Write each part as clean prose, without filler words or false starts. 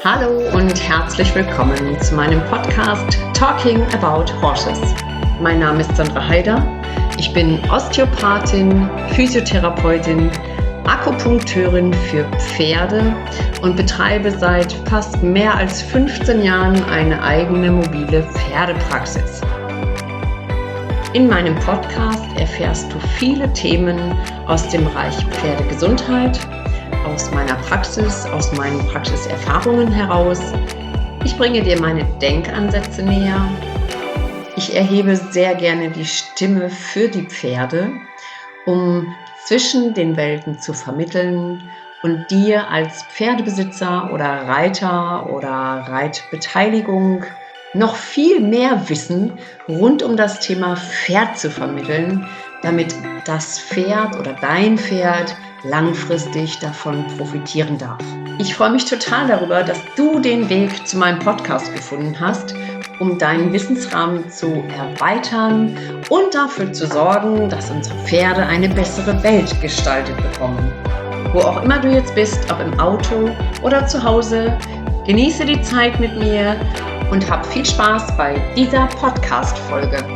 Hallo und herzlich willkommen zu meinem Podcast Talking About Horses. Mein Name ist Sandra Heider. Ich bin Osteopathin, Physiotherapeutin, Akupunkteurin für Pferde und betreibe seit fast mehr als 15 Jahren eine eigene mobile Pferdepraxis. In meinem Podcast erfährst du viele Themen aus dem Bereich Pferdegesundheit, aus meiner Praxis, aus meinen Praxiserfahrungen heraus. Ich bringe dir meine Denkansätze näher. Ich erhebe sehr gerne die Stimme für die Pferde, um zwischen den Welten zu vermitteln und dir als Pferdebesitzer oder Reiter oder Reitbeteiligung noch viel mehr Wissen rund um das Thema Pferd zu vermitteln, damit das Pferd oder dein Pferd langfristig davon profitieren darf. Ich freue mich total darüber, dass du den Weg zu meinem Podcast gefunden hast, um deinen Wissensrahmen zu erweitern und dafür zu sorgen, dass unsere Pferde eine bessere Welt gestaltet bekommen. Wo auch immer du jetzt bist, ob im Auto oder zu Hause, genieße die Zeit mit mir und hab viel Spaß bei dieser Podcast-Folge.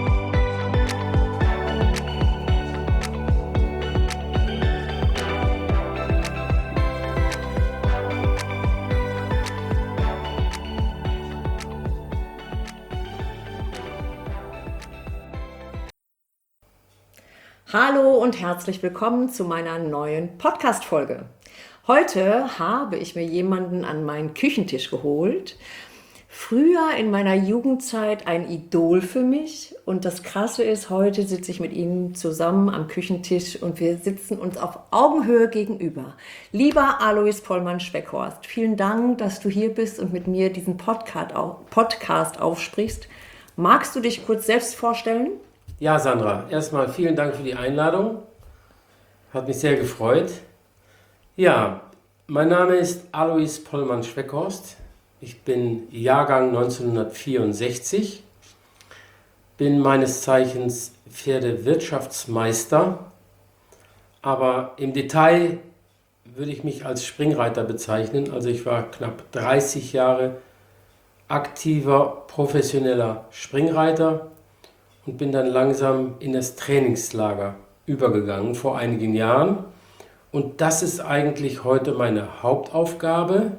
Hallo und herzlich willkommen zu meiner neuen Podcast-Folge. Heute habe ich mir jemanden an meinen Küchentisch geholt. Früher in meiner Jugendzeit ein Idol für mich, und das Krasse ist, heute sitze ich mit ihm zusammen am Küchentisch und wir sitzen uns auf Augenhöhe gegenüber. Lieber Alois Pollmann-Schweckhorst, vielen Dank, dass du hier bist und mit mir diesen Podcast aufsprichst. Magst du dich kurz selbst vorstellen? Ja, Sandra, erstmal vielen Dank für die Einladung. Hat mich sehr gefreut. Ja, mein Name ist Alois Pollmann-Schweckhorst. Ich bin Jahrgang 1964, bin meines Zeichens Pferdewirtschaftsmeister, aber im Detail würde ich mich als Springreiter bezeichnen. Also ich war knapp 30 Jahre aktiver, professioneller Springreiter und bin dann langsam in das Trainingslager übergegangen vor einigen Jahren. Und das ist eigentlich heute meine Hauptaufgabe,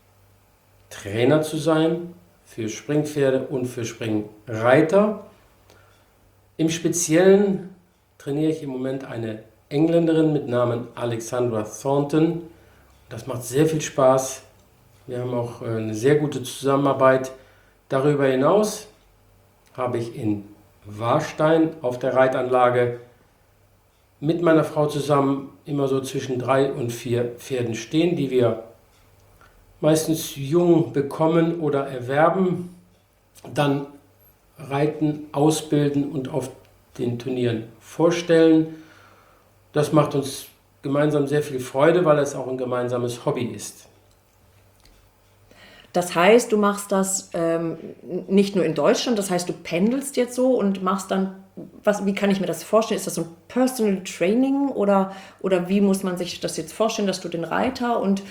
Trainer zu sein für Springpferde und für Springreiter. Im Speziellen trainiere ich im Moment eine Engländerin mit Namen Alexandra Thornton. Das macht sehr viel Spaß. Wir haben auch eine sehr gute Zusammenarbeit. Darüber hinaus habe ich in Warstein auf der Reitanlage mit meiner Frau zusammen immer so zwischen 3 und 4 Pferden stehen, die wir meistens jung bekommen oder erwerben, dann reiten, ausbilden und auf den Turnieren vorstellen. Das macht uns gemeinsam sehr viel Freude, weil es auch ein gemeinsames Hobby ist. Das heißt, du machst das nicht nur in Deutschland, das heißt, du pendelst jetzt so und machst dann, wie kann ich mir das vorstellen? Ist das so ein Personal Training oder wie muss man sich das jetzt vorstellen, dass du den Reiter und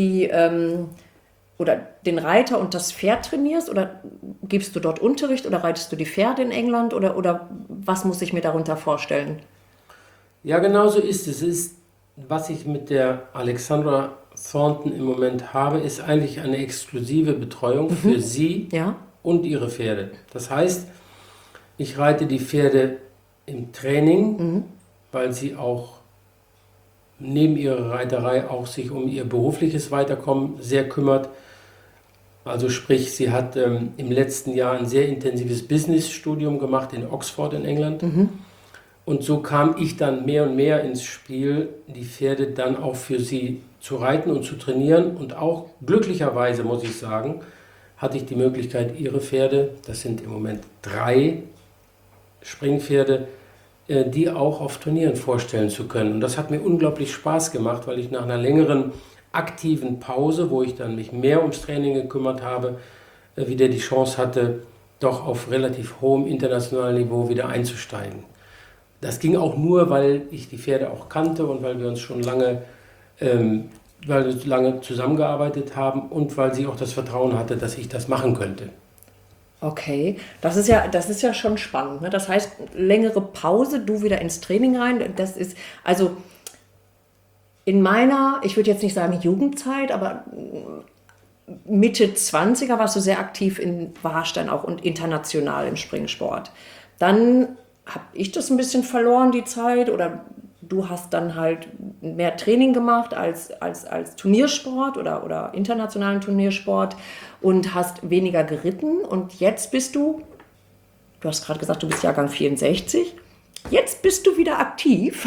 den Reiter und das Pferd trainierst, oder gibst du dort Unterricht oder reitest du die Pferde in England oder was muss ich mir darunter vorstellen? Ja, genau so ist es. Was ich mit der Alexandra Thornton im Moment habe, ist eigentlich eine exklusive Betreuung für sie und ihre Pferde. Das heißt, ich reite die Pferde im Training, weil sie auch neben ihrer Reiterei auch sich um ihr berufliches Weiterkommen sehr kümmert. Also sprich, sie hat im letzten Jahr ein sehr intensives Business-Studium gemacht in Oxford in England. Und so kam ich dann mehr und mehr ins Spiel, die Pferde dann auch für sie zu reiten und zu trainieren. Und auch glücklicherweise, muss ich sagen, hatte ich die Möglichkeit, ihre Pferde, das sind im Moment 3 Springpferde, die auch auf Turnieren vorstellen zu können. Und das hat mir unglaublich Spaß gemacht, weil ich nach einer längeren aktiven Pause, wo ich dann mich mehr ums Training gekümmert habe, wieder die Chance hatte, doch auf relativ hohem internationalen Niveau wieder einzusteigen. Das ging auch nur, weil ich die Pferde auch kannte und weil wir uns schon lange weil wir lange zusammengearbeitet haben und weil sie auch das Vertrauen hatte, dass ich das machen könnte. Okay, das ist ja schon spannend. Ne? Das heißt, längere Pause, du wieder ins Training rein. Das ist, also in meiner, ich würde jetzt nicht sagen Jugendzeit, aber Mitte 20er warst du sehr aktiv warst dann auch und international im Springsport. Dann habe ich das ein bisschen verloren, die Zeit, oder du hast dann halt mehr Training gemacht als Turniersport oder internationalen Turniersport und hast weniger geritten. Und jetzt bist du hast gerade gesagt, du bist Jahrgang 64, jetzt bist du wieder aktiv.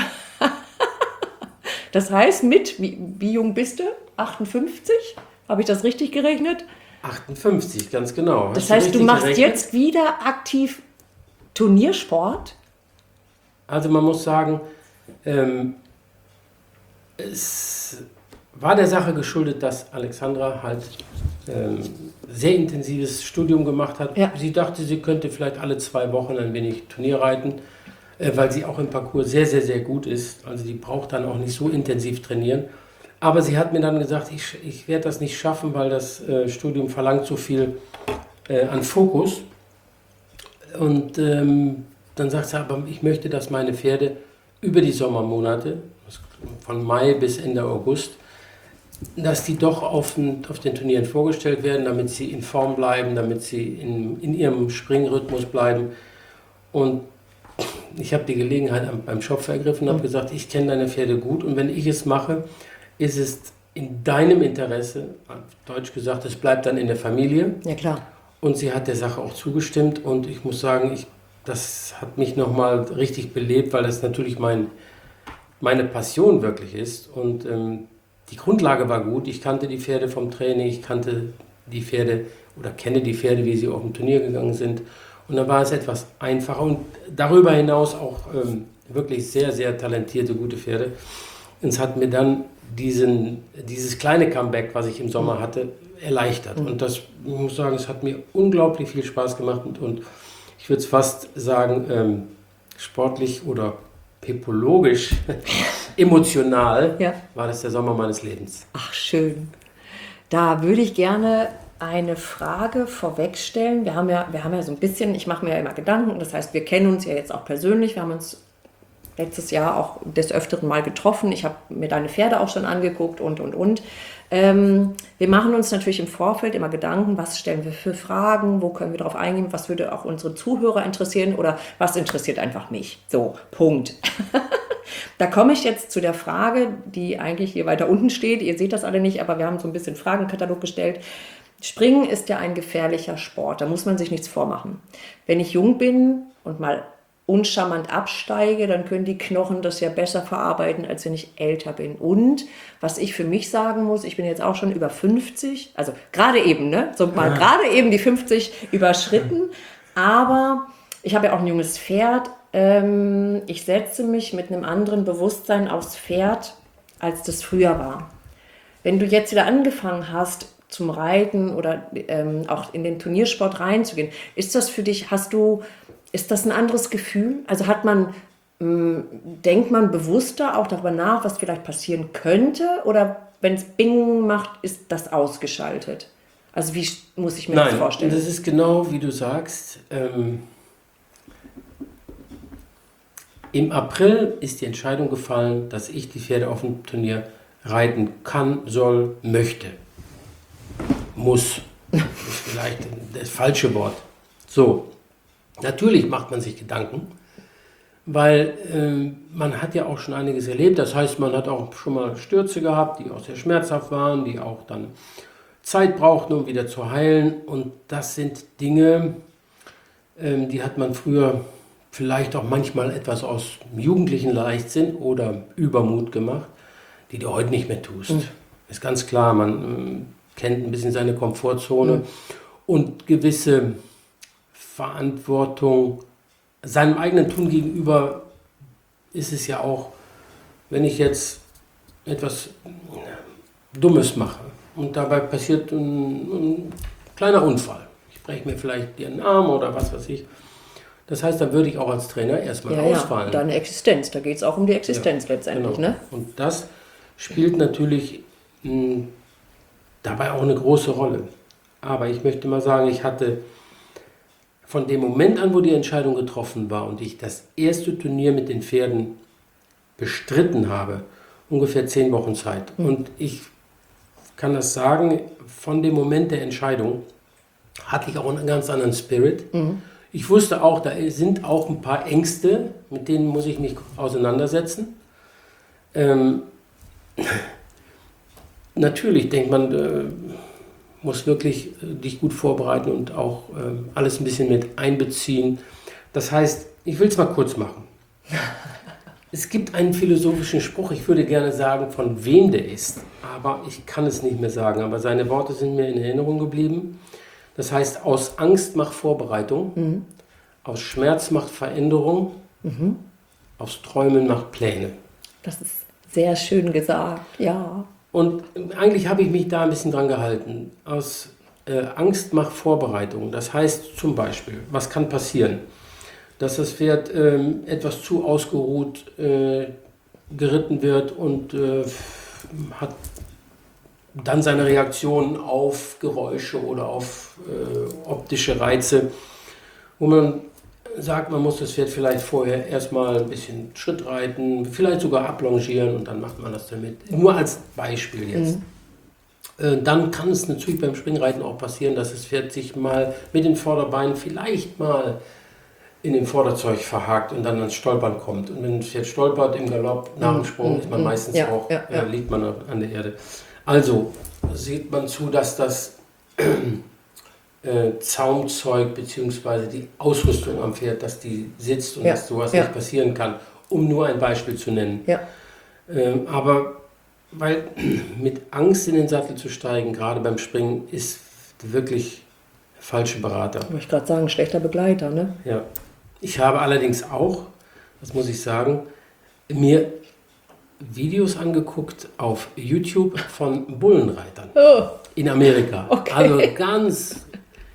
Das heißt, wie jung bist du? 58? Habe ich das richtig gerechnet? 58, ganz genau. Das heißt, du machst jetzt wieder aktiv Turniersport? Also man muss sagen, es war der Sache geschuldet, dass Alexandra halt sehr intensives Studium gemacht hat. Ja. Sie dachte, sie könnte vielleicht alle 2 Wochen ein wenig Turnier reiten, weil sie auch im Parcours sehr, sehr, sehr gut ist. Also die braucht dann auch nicht so intensiv trainieren. Aber sie hat mir dann gesagt, ich werde das nicht schaffen, weil das Studium verlangt so viel an Fokus. Und dann sagt sie, aber ich möchte, dass meine Pferde über die Sommermonate, von Mai bis Ende August, dass die doch auf den Turnieren vorgestellt werden, damit sie in Form bleiben, damit sie in ihrem Springrhythmus bleiben. Und ich habe die Gelegenheit beim Schopf ergriffen und habe gesagt, ich kenne deine Pferde gut und wenn ich es mache, ist es in deinem Interesse, auf Deutsch gesagt, es bleibt dann in der Familie. Ja, klar. Und sie hat der Sache auch zugestimmt und ich muss sagen, das hat mich nochmal richtig belebt, weil das natürlich meine Passion wirklich ist. Und die Grundlage war gut. Ich kannte die Pferde vom Training, ich kannte die Pferde oder kenne die Pferde, wie sie auf dem Turnier gegangen sind. Und dann war es etwas einfacher und darüber hinaus auch wirklich sehr, sehr talentierte, gute Pferde. Und es hat mir dann dieses kleine Comeback, was ich im Sommer hatte, erleichtert. Und das, ich muss sagen, es hat mir unglaublich viel Spaß gemacht und ich würde es fast sagen, sportlich oder pepologisch, emotional war das der Sommer meines Lebens. Ach, schön. Da würde ich gerne eine Frage vorwegstellen. Wir haben ja so ein bisschen, ich mache mir ja immer Gedanken, das heißt, wir kennen uns ja jetzt auch persönlich, wir haben uns letztes Jahr auch des Öfteren mal getroffen. Ich habe mir deine Pferde auch schon angeguckt und. Wir machen uns natürlich im Vorfeld immer Gedanken, was stellen wir für Fragen, wo können wir darauf eingehen, was würde auch unsere Zuhörer interessieren oder was interessiert einfach mich. So, Punkt. Da komme ich jetzt zu der Frage, die eigentlich hier weiter unten steht. Ihr seht das alle nicht, aber wir haben so ein bisschen Fragenkatalog gestellt. Springen ist ja ein gefährlicher Sport, da muss man sich nichts vormachen. Wenn ich jung bin und mal uncharmant absteige, dann können die Knochen das ja besser verarbeiten, als wenn ich älter bin. Und was ich für mich sagen muss, ich bin jetzt auch schon über 50, also gerade eben, gerade eben die 50 überschritten, aber ich habe ja auch ein junges Pferd. Ich setze mich mit einem anderen Bewusstsein aufs Pferd, als das früher war. Wenn du jetzt wieder angefangen hast zum Reiten oder auch in den Turniersport reinzugehen, ist das für dich, ist das ein anderes Gefühl? Also denkt man bewusster auch darüber nach, was vielleicht passieren könnte? Oder wenn es Bing macht, ist das ausgeschaltet? Also wie muss ich mir das vorstellen? Nein, das ist genau wie du sagst. Im April ist die Entscheidung gefallen, dass ich die Pferde auf dem Turnier reiten kann, soll, möchte. Muss. Das ist vielleicht das falsche Wort. So. Natürlich macht man sich Gedanken, weil man hat ja auch schon einiges erlebt. Das heißt, man hat auch schon mal Stürze gehabt, die auch sehr schmerzhaft waren, die auch dann Zeit brauchten, um wieder zu heilen. Und das sind Dinge, die hat man früher vielleicht auch manchmal etwas aus jugendlichen Leichtsinn oder Übermut gemacht, die du heute nicht mehr tust. Ist ganz klar, man kennt ein bisschen seine Komfortzone und gewisse Verantwortung seinem eigenen Tun gegenüber ist es ja auch, wenn ich jetzt etwas Dummes mache und dabei passiert ein kleiner Unfall. Ich breche mir vielleicht den Arm oder was weiß ich. Das heißt, dann würde ich auch als Trainer erstmal ausfallen. Deine Existenz, da geht es auch um die Existenz letztendlich. Genau. Ne? Und das spielt natürlich dabei auch eine große Rolle. Aber ich möchte mal sagen, ich hatte von dem Moment an, wo die Entscheidung getroffen war und ich das erste Turnier mit den Pferden bestritten habe, ungefähr 10 Wochen Zeit. Und ich kann das sagen, von dem Moment der Entscheidung hatte ich auch einen ganz anderen Spirit. Ich wusste auch, da sind auch ein paar Ängste, mit denen muss ich mich auseinandersetzen. Natürlich denkt man, muss wirklich dich gut vorbereiten und auch alles ein bisschen mit einbeziehen. Das heißt, ich will es mal kurz machen. Es gibt einen philosophischen Spruch, ich würde gerne sagen, von wem der ist, aber ich kann es nicht mehr sagen. Aber seine Worte sind mir in Erinnerung geblieben. Das heißt, aus Angst macht Vorbereitung, aus Schmerz macht Veränderung, aus Träumen macht Pläne. Das ist sehr schön gesagt, ja. Und eigentlich habe ich mich da ein bisschen dran gehalten. Aus Angst macht Vorbereitung. Das heißt zum Beispiel, was kann passieren? Dass das Pferd etwas zu ausgeruht geritten wird und hat dann seine Reaktion auf Geräusche oder auf optische Reize, wo man sagt, man muss das Pferd vielleicht vorher erstmal ein bisschen Schritt reiten, vielleicht sogar ablongieren und dann macht man das damit. Nur als Beispiel jetzt. Dann kann es natürlich beim Springreiten auch passieren, dass das Pferd sich mal mit den Vorderbeinen vielleicht mal in dem Vorderzeug verhakt und dann ans Stolpern kommt. Und wenn das Pferd stolpert im Galopp nach dem Sprung, ist man meistens auch, liegt man an der Erde. Also sieht man zu, dass das Zaumzeug bzw. die Ausrüstung am Pferd, dass die sitzt und dass sowas nicht passieren kann, um nur ein Beispiel zu nennen. Aber weil mit Angst in den Sattel zu steigen, gerade beim Springen, ist wirklich der falsche Berater. Wollte ich gerade sagen, schlechter Begleiter, ne? Ja. Ich habe allerdings auch, das muss ich sagen, mir Videos angeguckt auf YouTube von Bullenreitern in Amerika. Okay. Also ganz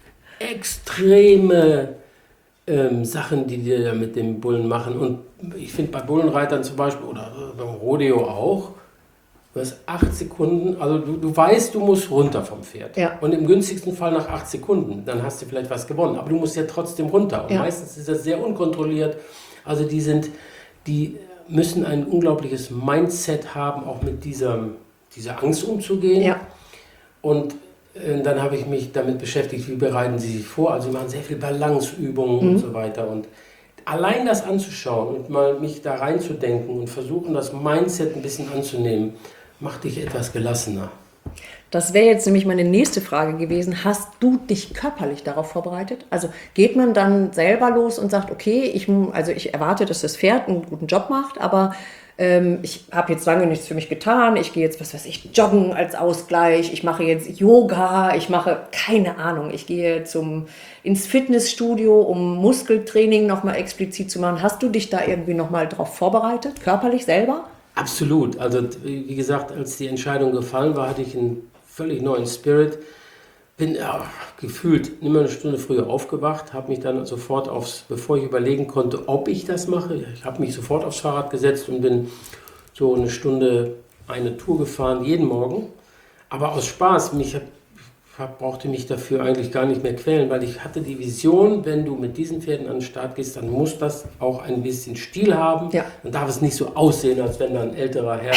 extreme Sachen, die da mit dem Bullen machen. Und ich finde bei Bullenreitern zum Beispiel oder beim Rodeo auch, du hast 8 Sekunden, also du weißt, du musst runter vom Pferd. Ja. Und im günstigsten Fall nach 8 Sekunden, dann hast du vielleicht was gewonnen. Aber du musst ja trotzdem runter. Und meistens ist das sehr unkontrolliert. Also die müssen ein unglaubliches Mindset haben, auch mit dieser Angst umzugehen. Ja. Und dann habe ich mich damit beschäftigt, wie bereiten sie sich vor. Also sie machen sehr viel Balanceübungen und so weiter. Und allein das anzuschauen und mal mich da reinzudenken und versuchen, das Mindset ein bisschen anzunehmen, macht dich etwas gelassener. Das wäre jetzt nämlich meine nächste Frage gewesen. Hast du dich körperlich darauf vorbereitet? Also geht man dann selber los und sagt, okay, ich erwarte, dass das Pferd einen guten Job macht, aber ich habe jetzt lange nichts für mich getan. Ich gehe jetzt, joggen als Ausgleich. Ich mache jetzt Yoga. Ich mache, keine Ahnung, ich gehe ins Fitnessstudio, um Muskeltraining nochmal explizit zu machen. Hast du dich da irgendwie nochmal drauf vorbereitet, körperlich selber? Absolut. Also wie gesagt, als die Entscheidung gefallen war, hatte ich einen völlig neuen Spirit. Bin gefühlt immer eine Stunde früher aufgewacht, habe mich dann sofort bevor ich überlegen konnte, ob ich das mache, ich habe mich sofort aufs Fahrrad gesetzt und bin so eine Stunde eine Tour gefahren, jeden Morgen. Aber aus Spaß, brauchte mich dafür eigentlich gar nicht mehr quälen, weil ich hatte die Vision, wenn du mit diesen Pferden an den Start gehst, dann muss das auch ein bisschen Stil haben. Ja. Dann darf es nicht so aussehen, als wenn da ein älterer Herr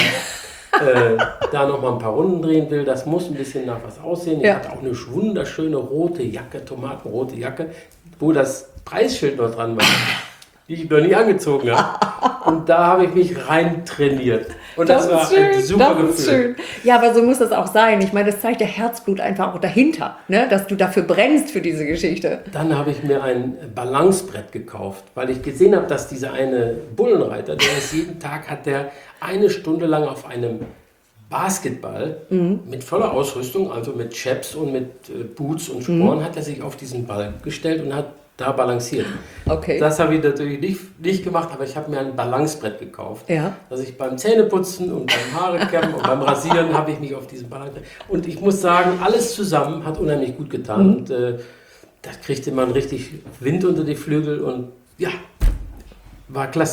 da noch mal ein paar Runden drehen will. Das muss ein bisschen nach was aussehen. Ich hatte auch eine wunderschöne rote Jacke, tomatenrote Jacke, wo das Preisschild noch dran war, die ich noch nie angezogen habe. Und da habe ich mich rein trainiert. Und das war ein super Gefühl. Ist schön. Ja, aber so muss das auch sein. Ich meine, das zeigt der Herzblut einfach auch dahinter, ne? Dass du dafür brennst für diese Geschichte. Dann habe ich mir ein Balancebrett gekauft, weil ich gesehen habe, dass dieser eine Bullenreiter, der ist jeden Tag, hat der 1 Stunde lang auf einem Basketball mit voller Ausrüstung, also mit Chaps und mit Boots und Sporen, hat er sich auf diesen Ball gestellt und hat da balanciert. Okay. Das habe ich natürlich nicht gemacht, aber ich habe mir ein Balancebrett gekauft. Ja. Dass ich beim Zähneputzen und beim Haarekämmen und beim Rasieren habe ich mich auf diesen Balancebrett. Und ich muss sagen, alles zusammen hat unheimlich gut getan. Und da kriegte man richtig Wind unter die Flügel und ja, war klasse.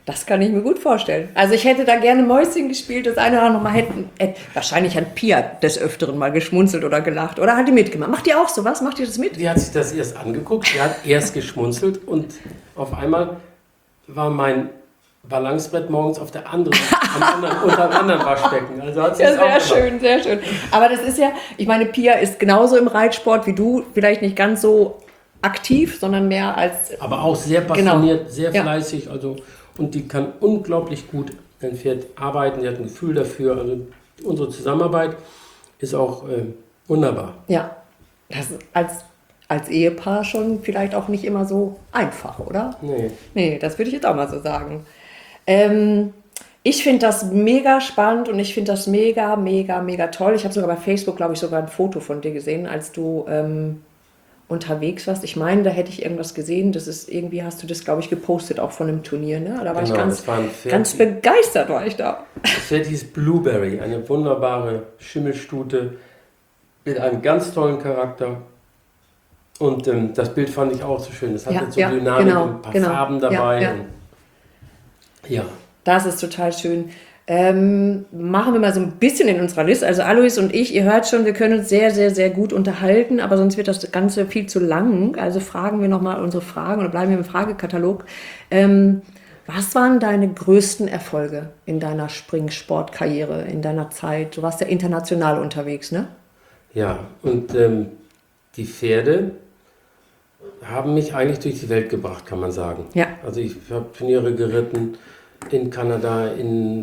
Das kann ich mir gut vorstellen. Also ich hätte da gerne Mäuschen gespielt, das eine oder andere Mal hätten. Wahrscheinlich hat Pia des Öfteren mal geschmunzelt oder gelacht. Oder hat die mitgemacht? Macht ihr auch sowas? Macht ihr das mit? Die hat sich das erst angeguckt, sie hat erst geschmunzelt und auf einmal war mein Balancebrett morgens auf der anderen, unter einem anderen Waschbecken. Also hat sie Ja, es auch sehr gemacht. schön, sehr schön. Aber das ist ja, ich meine, Pia ist genauso im Reitsport wie du, vielleicht nicht ganz so aktiv, sondern mehr als... Aber auch sehr passioniert, sehr fleißig. Also, und die kann unglaublich gut ein Pferd arbeiten, die hat ein Gefühl dafür. Also unsere Zusammenarbeit ist auch wunderbar. Ja, das ist als Ehepaar schon vielleicht auch nicht immer so einfach, oder? Nee, das würde ich jetzt auch mal so sagen. Ich finde das mega spannend und ich finde das mega, mega, mega toll. Ich habe sogar bei Facebook, glaube ich, sogar ein Foto von dir gesehen, als du unterwegs warst. Ich meine, da hätte ich irgendwas gesehen. Das ist irgendwie, hast du das, glaube ich, gepostet, auch von einem Turnier. Ne? Da war ich ganz begeistert, war ich da. Das Pferd hieß Blueberry, eine wunderbare Schimmelstute mit einem ganz tollen Charakter. Und das Bild fand ich auch so schön. Es hatte so Dynamik, ein paar Farben dabei. Ja. Das ist total schön. Machen wir mal so ein bisschen in unserer Liste. Also Alois und ich, ihr hört schon, wir können uns sehr, sehr, sehr gut unterhalten, aber sonst wird das Ganze viel zu lang. Also fragen wir nochmal unsere Fragen oder bleiben wir im Fragekatalog. Was waren deine größten Erfolge in deiner Springsportkarriere, in deiner Zeit? Du warst ja international unterwegs, ne? Ja, und die Pferde haben mich eigentlich durch die Welt gebracht, kann man sagen. Ja. Also ich habe Turniere geritten in Kanada,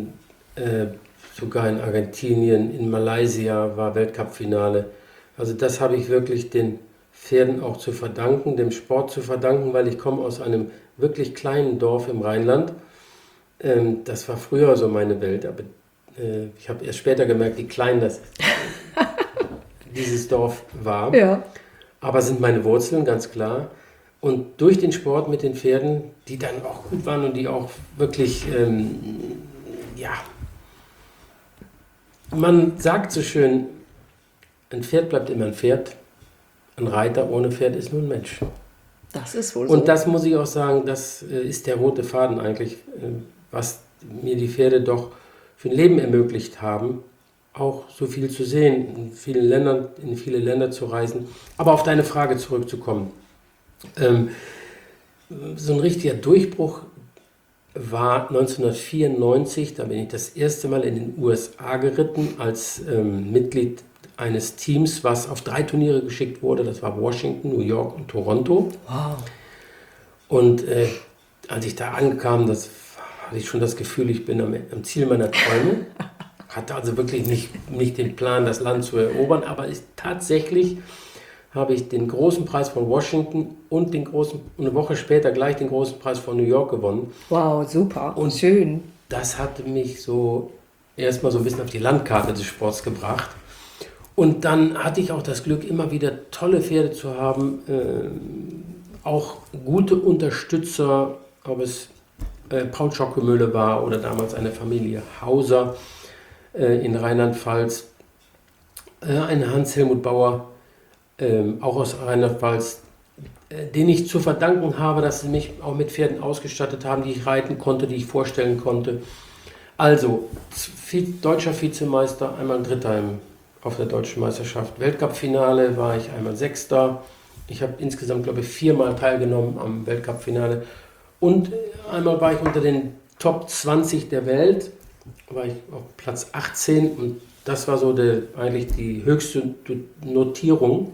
sogar in Argentinien, in Malaysia war Weltcup-Finale. Also das habe ich wirklich den Pferden auch zu verdanken, dem Sport zu verdanken, weil ich komme aus einem wirklich kleinen Dorf im Rheinland. Das war früher so meine Welt, aber ich habe erst später gemerkt, wie klein dieses Dorf war. Ja. Aber sind meine Wurzeln, ganz klar. Und durch den Sport mit den Pferden, die dann auch gut waren und die auch wirklich, man sagt so schön, ein Pferd bleibt immer ein Pferd, ein Reiter ohne Pferd ist nur ein Mensch. Das ist wohl so. Und das muss ich auch sagen, das ist der rote Faden eigentlich, was mir die Pferde doch für ein Leben ermöglicht haben, auch so viel zu sehen, in viele Länder zu reisen. Aber auf deine Frage zurückzukommen. So ein richtiger Durchbruch war 1994, da bin ich das erste Mal in den USA geritten als Mitglied eines Teams, was auf 3 Turniere geschickt wurde. Das war Washington, New York und Toronto. Wow. Und als ich da ankam, hatte ich schon das Gefühl, ich bin am Ziel meiner Träume. Hatte also wirklich nicht den Plan, das Land zu erobern, aber tatsächlich habe ich den großen Preis von Washington und eine Woche später gleich den großen Preis von New York gewonnen. Wow, super Und schön. Das hatte mich so erstmal so ein bisschen auf die Landkarte des Sports gebracht. Und dann hatte ich auch das Glück, immer wieder tolle Pferde zu haben, auch gute Unterstützer, ob es Paul Schockemöhle war oder damals eine Familie Hauser in Rheinland-Pfalz, ein Hans-Helmut Bauer, auch aus Rheinland-Pfalz, den ich zu verdanken habe, dass sie mich auch mit Pferden ausgestattet haben, die ich reiten konnte, die ich vorstellen konnte. Also, deutscher Vizemeister, einmal Dritter auf der Deutschen Meisterschaft. Weltcup-Finale war ich einmal Sechster. Ich habe insgesamt, glaube ich, 4-mal teilgenommen am Weltcup-Finale. Und einmal war ich unter den Top 20 der Welt, war ich auf Platz 18 und das war so eigentlich die höchste Notierung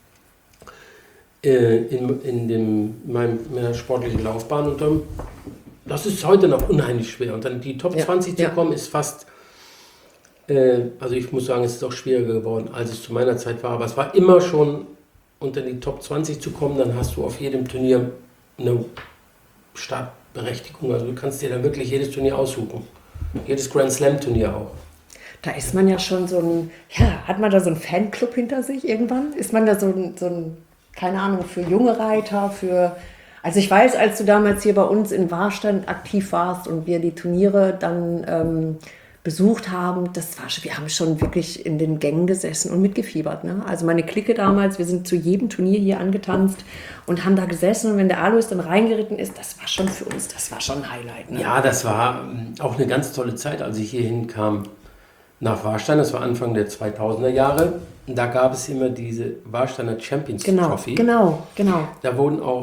in meiner sportlichen Laufbahn. Und das ist heute noch unheimlich schwer. Und dann die Top 20 zu kommen, ist fast, also ich muss sagen, es ist auch schwieriger geworden, als es zu meiner Zeit war. Aber es war immer schon, unter die Top 20 zu kommen, dann hast du auf jedem Turnier eine Startberechtigung. Also du kannst dir dann wirklich jedes Turnier aussuchen. Jedes Grand Slam Turnier auch. Da ist man ja schon hat man da so einen Fanclub hinter sich irgendwann? Ist man da so ein keine Ahnung, für junge Reiter, also ich weiß, als du damals hier bei uns in Warstein aktiv warst und wir die Turniere dann besucht haben, wir haben schon wirklich in den Gängen gesessen und mitgefiebert. Ne? Also meine Clique damals, wir sind zu jedem Turnier hier angetanzt und haben da gesessen. Und wenn der Alois dann reingeritten ist, das war schon für uns, das war schon ein Highlight. Ne? Ja, das war auch eine ganz tolle Zeit, als ich hierhin kam nach Warstein. Das war Anfang der 2000er Jahre. Da gab es immer diese Warsteiner Champions Trophy. Genau. Da wurden auch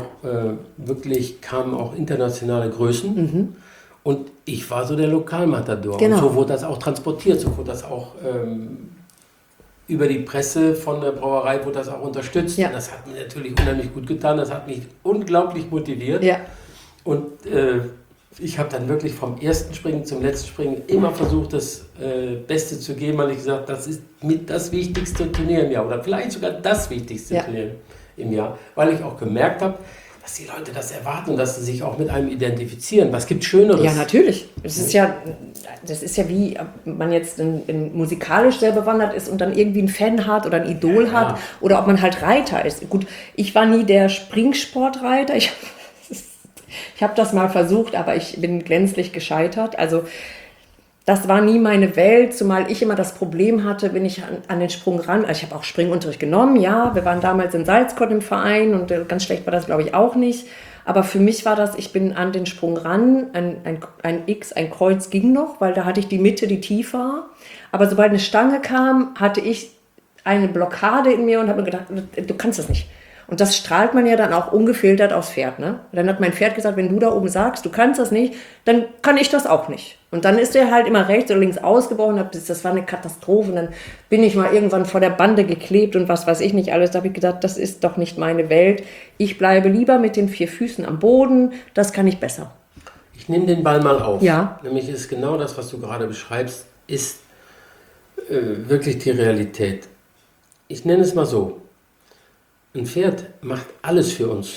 kamen auch internationale Größen. Und ich war so der Lokalmatador. Genau. Und so wurde das auch transportiert, so wurde das auch über die Presse von der Brauerei wurde das auch unterstützt. Ja. Und das hat mir natürlich unheimlich gut getan, das hat mich unglaublich motiviert. Ja. Und ich habe dann wirklich vom ersten Springen zum letzten Springen immer versucht, das Beste zu geben, weil ich gesagt habe, das ist mit das wichtigste Turnier im Jahr oder vielleicht sogar das wichtigste Turnier im Jahr, weil ich auch gemerkt habe, dass die Leute das erwarten und dass sie sich auch mit einem identifizieren. Was gibt Schöneres? Ja, natürlich. Das ist ja wie, ob man jetzt musikalisch sehr bewandert ist und dann irgendwie einen Fan hat oder ein Idol hat oder ob man halt Reiter ist. Gut, ich war nie der Springsportreiter. Ich habe das mal versucht, aber ich bin gänzlich gescheitert. Also das war nie meine Welt, zumal ich immer das Problem hatte, wenn ich an den Sprung ran. Also ich habe auch Springunterricht genommen, ja. Wir waren damals in Salzkott im Verein und ganz schlecht war das, glaube ich, auch nicht. Aber für mich war das, ich bin an den Sprung ran, ein Kreuz ging noch, weil da hatte ich die Mitte, die tief war. Aber sobald eine Stange kam, hatte ich eine Blockade in mir und habe mir gedacht, du kannst das nicht. Und das strahlt man ja dann auch ungefiltert aufs Pferd. Ne? Dann hat mein Pferd gesagt, wenn du da oben sagst, du kannst das nicht, dann kann ich das auch nicht. Und dann ist er halt immer rechts oder links ausgebrochen. Das war eine Katastrophe. Und dann bin ich mal irgendwann vor der Bande geklebt und was weiß ich nicht alles. Da habe ich gedacht, das ist doch nicht meine Welt. Ich bleibe lieber mit den 4 Füßen am Boden. Das kann ich besser. Ich nehme den Ball mal auf. Ja. Nämlich ist genau das, was du gerade beschreibst, ist wirklich die Realität. Ich nenne es mal so. Ein Pferd macht alles für uns.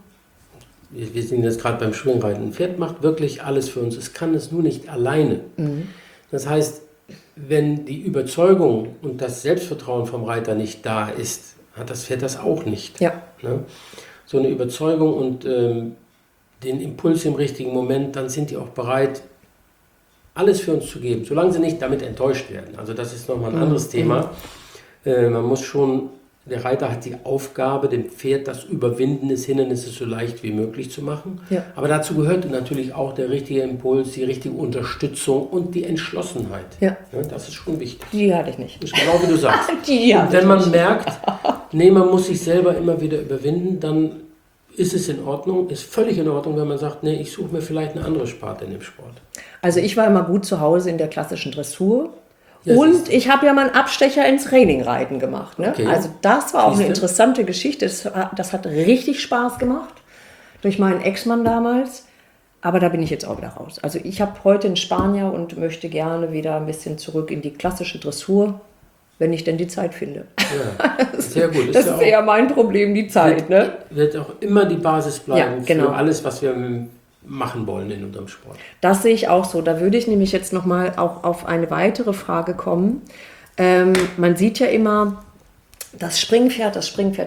Wir sind jetzt gerade beim Springreiten. Ein Pferd macht wirklich alles für uns. Es kann es nur nicht alleine. Das heißt, wenn die Überzeugung und das Selbstvertrauen vom Reiter nicht da ist, hat das Pferd das auch nicht. Ja. Ne? So eine Überzeugung und den Impuls im richtigen Moment, dann sind die auch bereit, alles für uns zu geben, solange sie nicht damit enttäuscht werden. Also das ist nochmal ein anderes Thema. Man muss schon... Der Reiter hat die Aufgabe, dem Pferd das Überwinden des Hindernisses so leicht wie möglich zu machen. Ja. Aber dazu gehört natürlich auch der richtige Impuls, die richtige Unterstützung und die Entschlossenheit. Ja. Ja, das ist schon wichtig. Die hatte ich nicht. Das ist genau wie du sagst. Und wenn man merkt, man muss sich selber immer wieder überwinden, dann ist es in Ordnung, ist völlig in Ordnung, wenn man sagt, ich suche mir vielleicht eine andere Sparte in dem Sport. Also ich war immer gut zu Hause in der klassischen Dressur. Und ich habe ja mal einen Abstecher ins Trainingreiten gemacht. Ne? Okay. Also das war auch eine interessante Geschichte. Das hat richtig Spaß gemacht. Durch meinen Ex-Mann damals. Aber da bin ich jetzt auch wieder raus. Also ich habe heute einen Spanier und möchte gerne wieder ein bisschen zurück in die klassische Dressur, wenn ich denn die Zeit finde. Ja, sehr gut. Das ist eher mein Problem, die Zeit. Wird auch immer die Basis bleiben für alles, was wir machen wollen in unserem Sport. Das sehe ich auch so. Da würde ich nämlich jetzt nochmal auch auf eine weitere Frage kommen. Man sieht ja immer das Springpferd.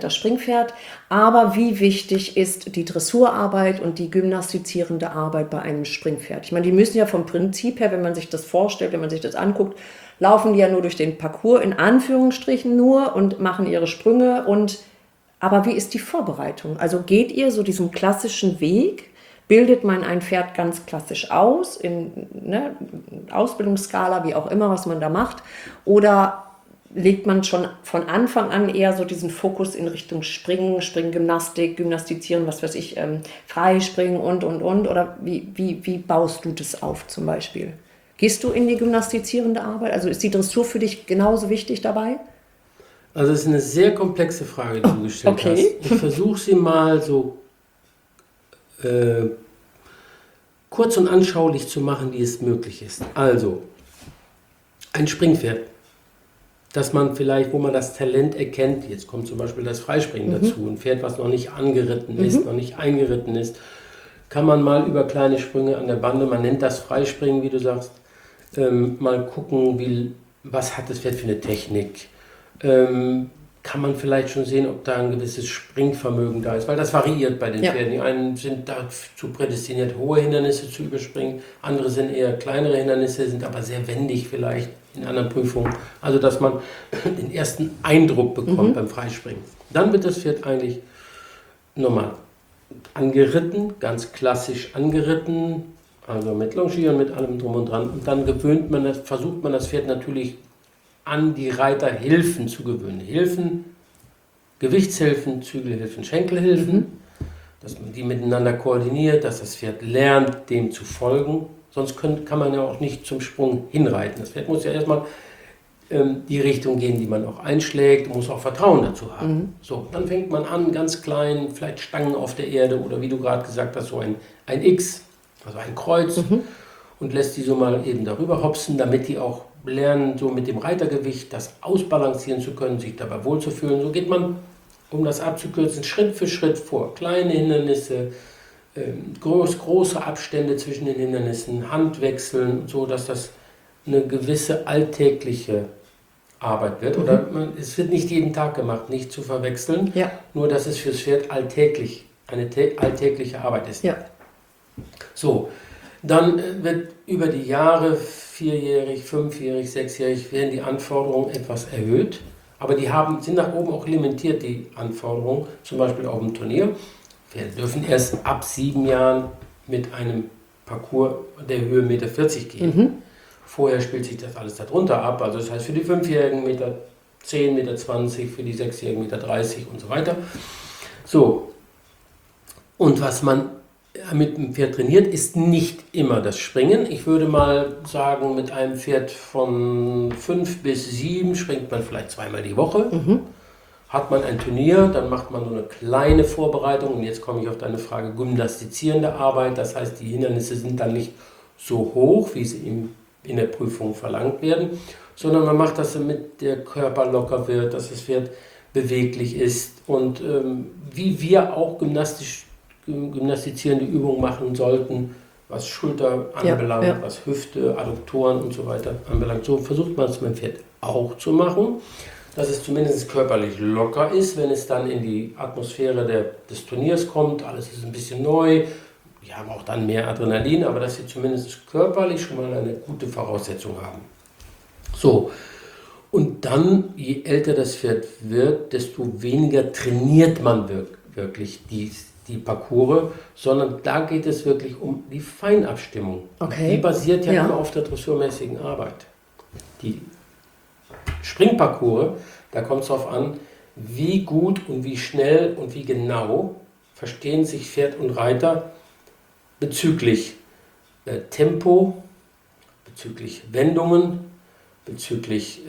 Aber wie wichtig ist die Dressurarbeit und die gymnastizierende Arbeit bei einem Springpferd? Ich meine, die müssen ja vom Prinzip her, wenn man sich das vorstellt, wenn man sich das anguckt, laufen die ja nur durch den Parcours, in Anführungsstrichen nur, und machen ihre Sprünge. Aber wie ist die Vorbereitung? Also geht ihr so diesen klassischen Weg? Bildet man ein Pferd ganz klassisch aus, in Ausbildungsskala, wie auch immer, was man da macht? Oder legt man schon von Anfang an eher so diesen Fokus in Richtung Springen, Springgymnastik, Gymnastizieren, was weiß ich, Freispringen und? Oder wie baust du das auf zum Beispiel? Gehst du in die gymnastizierende Arbeit? Also ist die Dressur für dich genauso wichtig dabei? Also es ist eine sehr komplexe Frage, die du gestellt hast. Ich versuche sie mal so kurz und anschaulich zu machen, wie es möglich ist. Also, ein Springpferd, wo man das Talent erkennt, jetzt kommt zum Beispiel das Freispringen dazu, ein Pferd, was noch nicht angeritten ist, noch nicht eingeritten ist, kann man mal über kleine Sprünge an der Bande, man nennt das Freispringen, wie du sagst, mal gucken, was hat das Pferd für eine Technik, kann man vielleicht schon sehen, ob da ein gewisses Springvermögen da ist, weil das variiert bei den Pferden. Die einen sind dazu prädestiniert, hohe Hindernisse zu überspringen, andere sind eher kleinere Hindernisse, sind aber sehr wendig vielleicht in anderen Prüfungen. Also, dass man den ersten Eindruck bekommt beim Freispringen. Dann wird das Pferd eigentlich normal angeritten, ganz klassisch angeritten, also mit Longieren, mit allem drum und dran. Und dann versucht man das Pferd natürlich an die Reiterhilfen zu gewöhnen. Hilfen, Gewichtshilfen, Zügelhilfen, Schenkelhilfen, dass man die miteinander koordiniert, dass das Pferd lernt, dem zu folgen. Sonst kann man ja auch nicht zum Sprung hinreiten. Das Pferd muss ja erstmal die Richtung gehen, die man auch einschlägt, muss auch Vertrauen dazu haben. So, dann fängt man an, ganz klein, vielleicht Stangen auf der Erde oder wie du gerade gesagt hast, so ein X, also ein Kreuz, und lässt die so mal eben darüber hopsen, damit die auch lernen, so mit dem Reitergewicht das ausbalancieren zu können, sich dabei wohlzufühlen. So geht man, um das abzukürzen, Schritt für Schritt vor. Kleine Hindernisse, große Abstände zwischen den Hindernissen, Handwechseln, so dass das eine gewisse alltägliche Arbeit wird. Oder es wird nicht jeden Tag gemacht, nicht zu verwechseln, nur dass es fürs Pferd alltäglich, eine alltägliche Arbeit ist. Ja. So, dann wird über die Jahre, 4-jährig, 5-jährig, 6-jährig, werden die Anforderungen etwas erhöht. Aber die sind nach oben auch limitiert, die Anforderungen, zum Beispiel auf dem Turnier. Wir dürfen erst ab 7 Jahren mit einem Parcours der Höhe 1,40 Meter gehen. Vorher spielt sich das alles darunter ab. Also das heißt für die 5-Jährigen 1,10 Meter, 20 Meter, für die 6-Jährigen 1,30 Meter und so weiter. So, und was man mit dem Pferd trainiert, ist nicht immer das Springen. Ich würde mal sagen, mit einem Pferd von 5 bis 7 springt man vielleicht 2-mal die Woche. Hat man ein Turnier, dann macht man so eine kleine Vorbereitung. Und jetzt komme ich auf deine Frage, gymnastizierende Arbeit. Das heißt, die Hindernisse sind dann nicht so hoch, wie sie in der Prüfung verlangt werden, sondern man macht das, damit der Körper locker wird, dass das Pferd beweglich ist. Und wie wir auch gymnastizierende Übungen machen sollten, was Schulter anbelangt, was Hüfte, Adduktoren und so weiter anbelangt. So versucht man es mit dem Pferd auch zu machen, dass es zumindest körperlich locker ist, wenn es dann in die Atmosphäre des Turniers kommt. Alles ist ein bisschen neu, wir haben auch dann mehr Adrenalin, aber dass sie zumindest körperlich schon mal eine gute Voraussetzung haben. So, und dann, je älter das Pferd wird, desto weniger trainiert man wirklich die Parcours, sondern da geht es wirklich um die Feinabstimmung. Okay. Die basiert ja immer auf der dressurmäßigen Arbeit. Die Springparcours, da kommt es darauf an, wie gut und wie schnell und wie genau verstehen sich Pferd und Reiter bezüglich Tempo, bezüglich Wendungen, bezüglich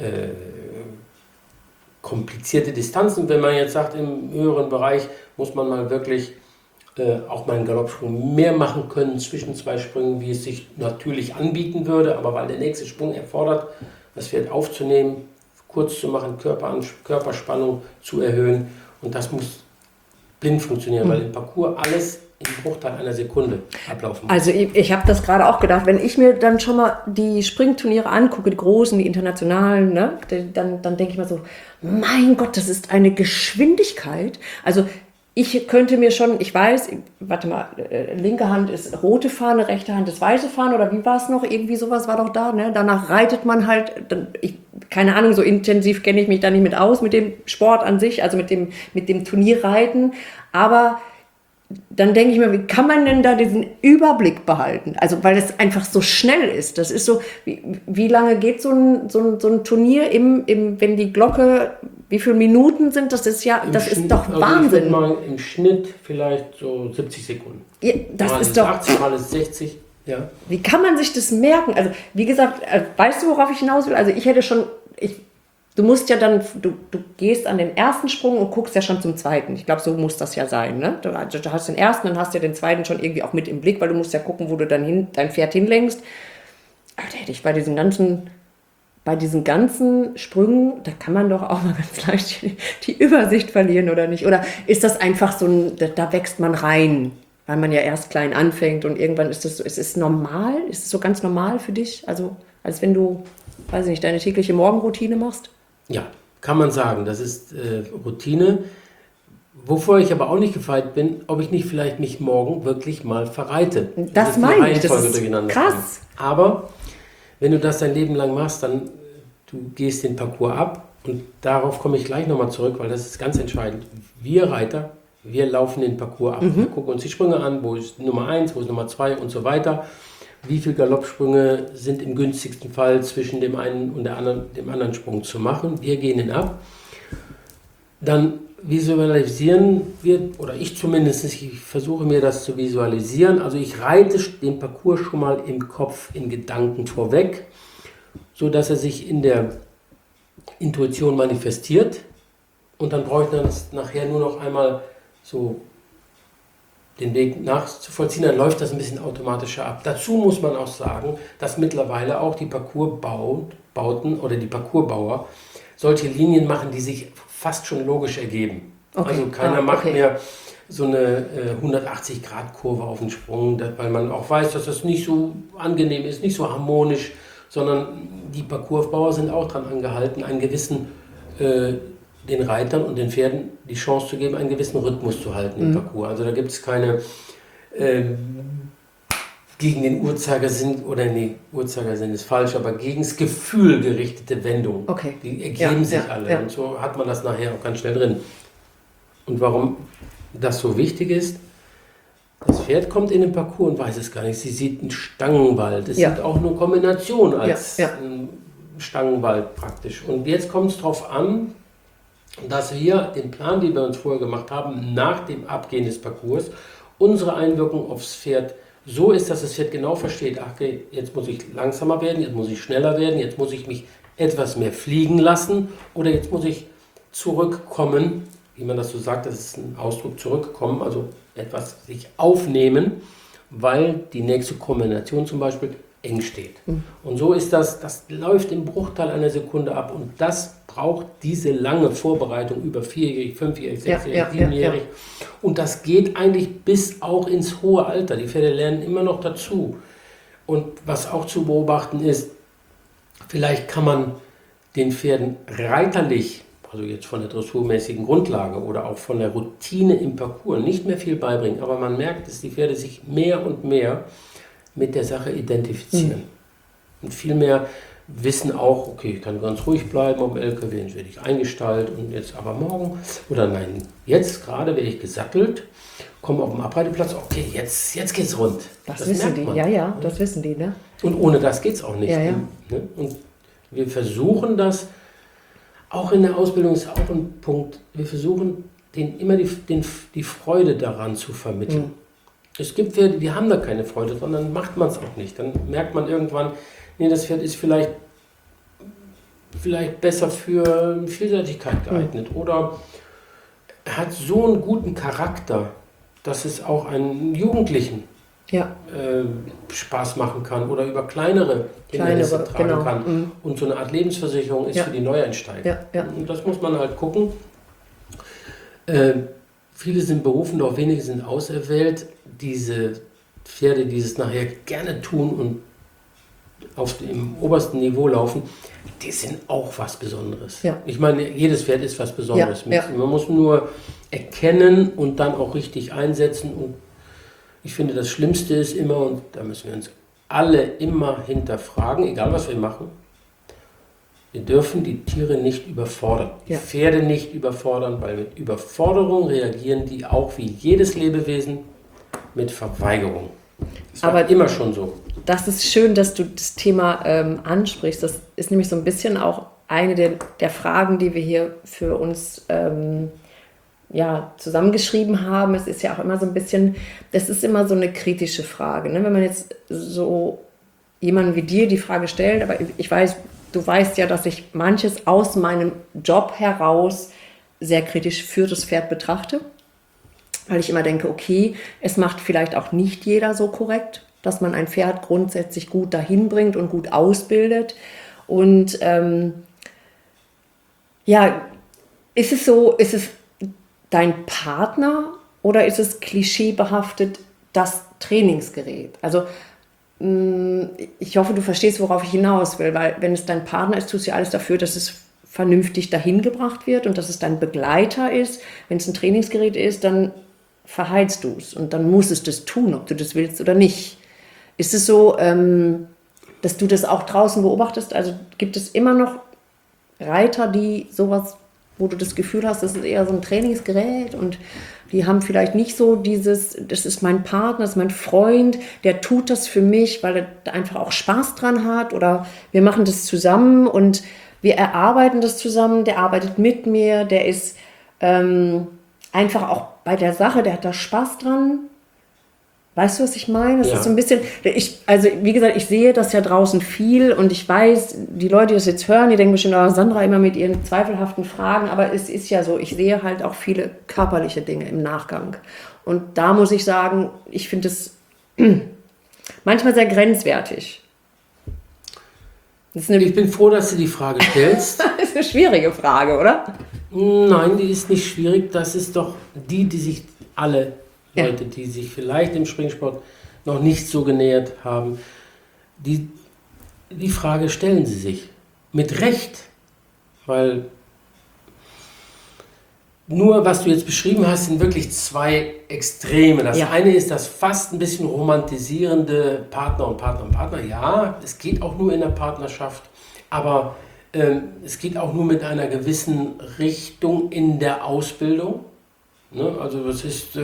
komplizierte Distanzen. Wenn man jetzt sagt, im höheren Bereich muss man mal wirklich auch mal einen Galoppsprung mehr machen können zwischen 2 Sprüngen, wie es sich natürlich anbieten würde, aber weil der nächste Sprung erfordert, das Pferd aufzunehmen, kurz zu machen, Körperspannung zu erhöhen, und das muss blind funktionieren, weil im Parcours alles im Bruchteil einer Sekunde ablaufen muss. Also ich habe das gerade auch gedacht, wenn ich mir dann schon mal die Springturniere angucke, die großen, die internationalen, ne, dann denke ich mal so, mein Gott, das ist eine Geschwindigkeit. Also ich könnte mir schon, ich weiß, warte mal, linke Hand ist rote Fahne, rechte Hand ist weiße Fahne, oder wie war es noch? Irgendwie sowas war doch da, ne? Danach reitet man halt, keine Ahnung, so intensiv kenne ich mich da nicht mit aus, mit dem Sport an sich, also mit dem Turnierreiten, aber dann denke ich mir, wie kann man denn da diesen Überblick behalten? Also, weil es einfach so schnell ist. Das ist so, wie lange geht so ein Turnier wenn die Glocke, wie viele Minuten sind das? Ist doch Wahnsinn. Ich mal im Schnitt vielleicht so 70 Sekunden. Ja, das ist doch 80, mal ist 60. Ja. Wie kann man sich das merken? Also, wie gesagt, weißt du, worauf ich hinaus will? Also, ich hätte schon, du musst ja dann, du gehst an den ersten Sprung und guckst ja schon zum zweiten. Ich glaube, so muss das ja sein. Ne? Du hast den ersten, dann hast du ja den zweiten schon irgendwie auch mit im Blick, weil du musst ja gucken, wo du dann dein Pferd hinlenkst. Aber da hätte ich bei diesen ganzen Sprüngen, da kann man doch auch mal ganz leicht die Übersicht verlieren, oder nicht? Oder ist das einfach so da wächst man rein, weil man ja erst klein anfängt und irgendwann ist das so, ist es normal? Ist es so ganz normal für dich? Also, als wenn du, weiß ich nicht, deine tägliche Morgenroutine machst? Ja, kann man sagen, das ist Routine. Wovor ich aber auch nicht gefeit bin, ob ich nicht vielleicht mich morgen wirklich mal verreite. Das meine ich, das ist krass. Kommt. Aber wenn du das dein Leben lang machst, dann du gehst den Parcours ab und darauf komme ich gleich nochmal zurück, weil das ist ganz entscheidend. Wir Reiter, wir laufen den Parcours ab. Wir gucken uns die Sprünge an, wo ist Nummer 1, wo ist Nummer 2 und so weiter. Wie viele Galoppsprünge sind im günstigsten Fall zwischen dem einen und dem anderen Sprung zu machen. Wir gehen ihn ab. Dann visualisieren wir, oder ich zumindest, ich versuche mir das zu visualisieren. Also ich reite den Parcours schon mal im Kopf, in Gedanken vorweg, sodass er sich in der Intuition manifestiert. Und dann brauche ich dann nachher nur noch einmal so den Weg nachzuvollziehen, dann läuft das ein bisschen automatischer ab. Dazu muss man auch sagen, dass mittlerweile auch die Parcoursbauten oder die Parcoursbauer solche Linien machen, die sich fast schon logisch ergeben. Okay. Also keiner macht mehr so eine 180-Grad-Kurve auf den Sprung, weil man auch weiß, dass das nicht so angenehm ist, nicht so harmonisch, sondern die Parcoursbauer sind auch daran angehalten, einen gewissen den Reitern und den Pferden die Chance zu geben, einen gewissen Rhythmus zu halten im Parcours. Also da gibt es keine gegen den Uhrzeigersinn, oder nee, Uhrzeigersinn ist falsch, aber gegen das Gefühl gerichtete Wendungen. Okay. Die ergeben sich alle. Ja. Und so hat man das nachher auch ganz schnell drin. Und warum das so wichtig ist, das Pferd kommt in den Parcours und weiß es gar nicht. Sie sieht einen Stangenwald. Es sieht auch eine Kombination als ein Stangenwald praktisch. Und jetzt kommt es darauf an, dass wir den Plan, den wir uns vorher gemacht haben, nach dem Abgehen des Parcours, unsere Einwirkung aufs Pferd so ist, dass das Pferd genau versteht, ach, okay, jetzt muss ich langsamer werden, jetzt muss ich schneller werden, jetzt muss ich mich etwas mehr fliegen lassen oder jetzt muss ich zurückkommen, wie man das so sagt, das ist ein Ausdruck, zurückkommen, also etwas sich aufnehmen, weil die nächste Kombination zum Beispiel eng steht. Und so ist das läuft im Bruchteil einer Sekunde ab und das braucht diese lange Vorbereitung über 4-jährig, 5-jährig, 6-jährig, 7-jährig. Und das geht eigentlich bis auch ins hohe Alter. Die Pferde lernen immer noch dazu. Und was auch zu beobachten ist, vielleicht kann man den Pferden reiterlich, also jetzt von der dressurmäßigen Grundlage oder auch von der Routine im Parcours nicht mehr viel beibringen, aber man merkt, dass die Pferde sich mehr und mehr mit der Sache identifizieren. Und viel mehr wissen auch, okay, ich kann ganz ruhig bleiben am LKW, jetzt werde ich eingestallt und jetzt aber morgen, oder nein, jetzt gerade werde ich gesattelt, komme auf den Abreiteplatz, okay, jetzt geht's rund. Das wissen die, das wissen die, ne? Und ohne das geht's auch nicht. Ja. Ne? Und wir versuchen das, auch in der Ausbildung ist auch ein Punkt, wir versuchen denen immer die Freude daran zu vermitteln. Es gibt Pferde, die haben da keine Freude dran, dann macht man es auch nicht. Dann merkt man irgendwann, nee, das Pferd ist vielleicht besser für Vielseitigkeit geeignet oder hat so einen guten Charakter, dass es auch einen Jugendlichen Spaß machen kann oder über kleinere Hindernisse tragen kann. Und so eine Art Lebensversicherung ist für die Neueinsteiger. Und das muss man halt gucken. Viele sind berufen, doch wenige sind auserwählt. Diese Pferde, die es nachher gerne tun und auf dem obersten Niveau laufen, die sind auch was Besonderes. Ja. Ich meine, jedes Pferd ist was Besonderes. Man muss nur erkennen und dann auch richtig einsetzen. Und ich finde, das Schlimmste ist immer, und da müssen wir uns alle immer hinterfragen, egal was wir machen, wir dürfen die Tiere nicht überfordern, die Pferde nicht überfordern, weil mit Überforderung reagieren die auch wie jedes Lebewesen mit Verweigerung. Das war immer schon so. Das ist schön, dass du das Thema ansprichst. Das ist nämlich so ein bisschen auch eine der Fragen, die wir hier für uns zusammengeschrieben haben. Es ist ja auch immer so ein bisschen, das ist immer so eine kritische Frage. Ne? Wenn man jetzt so jemanden wie dir die Frage stellt, aber ich weiß, du weißt ja, dass ich manches aus meinem Job heraus sehr kritisch für das Pferd betrachte, weil ich immer denke, okay, es macht vielleicht auch nicht jeder so korrekt, dass man ein Pferd grundsätzlich gut dahin bringt und gut ausbildet. Und ist es dein Partner oder ist es klischeebehaftet das Trainingsgerät? Also ich hoffe, du verstehst, worauf ich hinaus will, weil wenn es dein Partner ist, tust du ja alles dafür, dass es vernünftig dahin gebracht wird und dass es dein Begleiter ist. Wenn es ein Trainingsgerät ist, dann verheizt du es und dann muss es das tun, ob du das willst oder nicht. Ist es so, dass du das auch draußen beobachtest? Also gibt es immer noch Reiter, die sowas, wo du das Gefühl hast, das ist eher so ein Trainingsgerät und die haben vielleicht nicht so dieses, das ist mein Partner, das ist mein Freund, der tut das für mich, weil er einfach auch Spaß dran hat oder wir machen das zusammen und wir erarbeiten das zusammen, der arbeitet mit mir, der ist einfach auch bei der Sache, der hat da Spaß dran. Weißt du, was ich meine? Das ist so ein bisschen, also wie gesagt, ich sehe das ja draußen viel und ich weiß, die Leute, die das jetzt hören, die denken bestimmt, Sandra immer mit ihren zweifelhaften Fragen, aber es ist ja so, ich sehe halt auch viele körperliche Dinge im Nachgang. Und da muss ich sagen, ich finde es manchmal sehr grenzwertig. Ich bin froh, dass du die Frage stellst. Das ist eine schwierige Frage, oder? Nein, die ist nicht schwierig. Das ist doch die sich alle Leute, die sich vielleicht im Springsport noch nicht so genähert haben, die Frage stellen sie sich. Mit Recht. Weil nur, was du jetzt beschrieben hast, sind wirklich zwei Extreme. Das eine ist das fast ein bisschen romantisierende Partner und Partner und Partner. Ja, es geht auch nur in der Partnerschaft, aber es geht auch nur mit einer gewissen Richtung in der Ausbildung. Ne? Also das ist...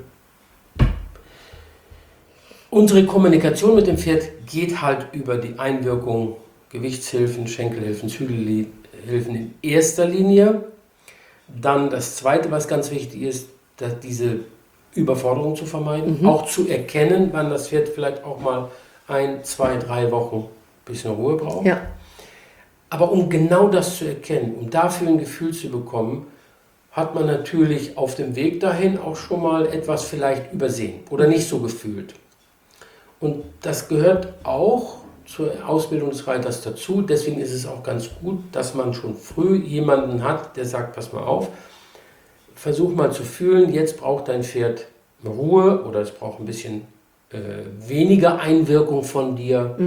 Unsere Kommunikation mit dem Pferd geht halt über die Einwirkung Gewichtshilfen, Schenkelhilfen, Zügelhilfen in erster Linie. Dann das Zweite, was ganz wichtig ist, diese Überforderung zu vermeiden, auch zu erkennen, wann das Pferd vielleicht auch mal 1, 2, 3 Wochen ein bisschen Ruhe braucht. Ja. Aber um genau das zu erkennen, um dafür ein Gefühl zu bekommen, hat man natürlich auf dem Weg dahin auch schon mal etwas vielleicht übersehen oder nicht so gefühlt. Und das gehört auch zur Ausbildung des Reiters dazu. Deswegen ist es auch ganz gut, dass man schon früh jemanden hat, der sagt, pass mal auf, versuch mal zu fühlen, jetzt braucht dein Pferd Ruhe oder es braucht ein bisschen weniger Einwirkung von dir.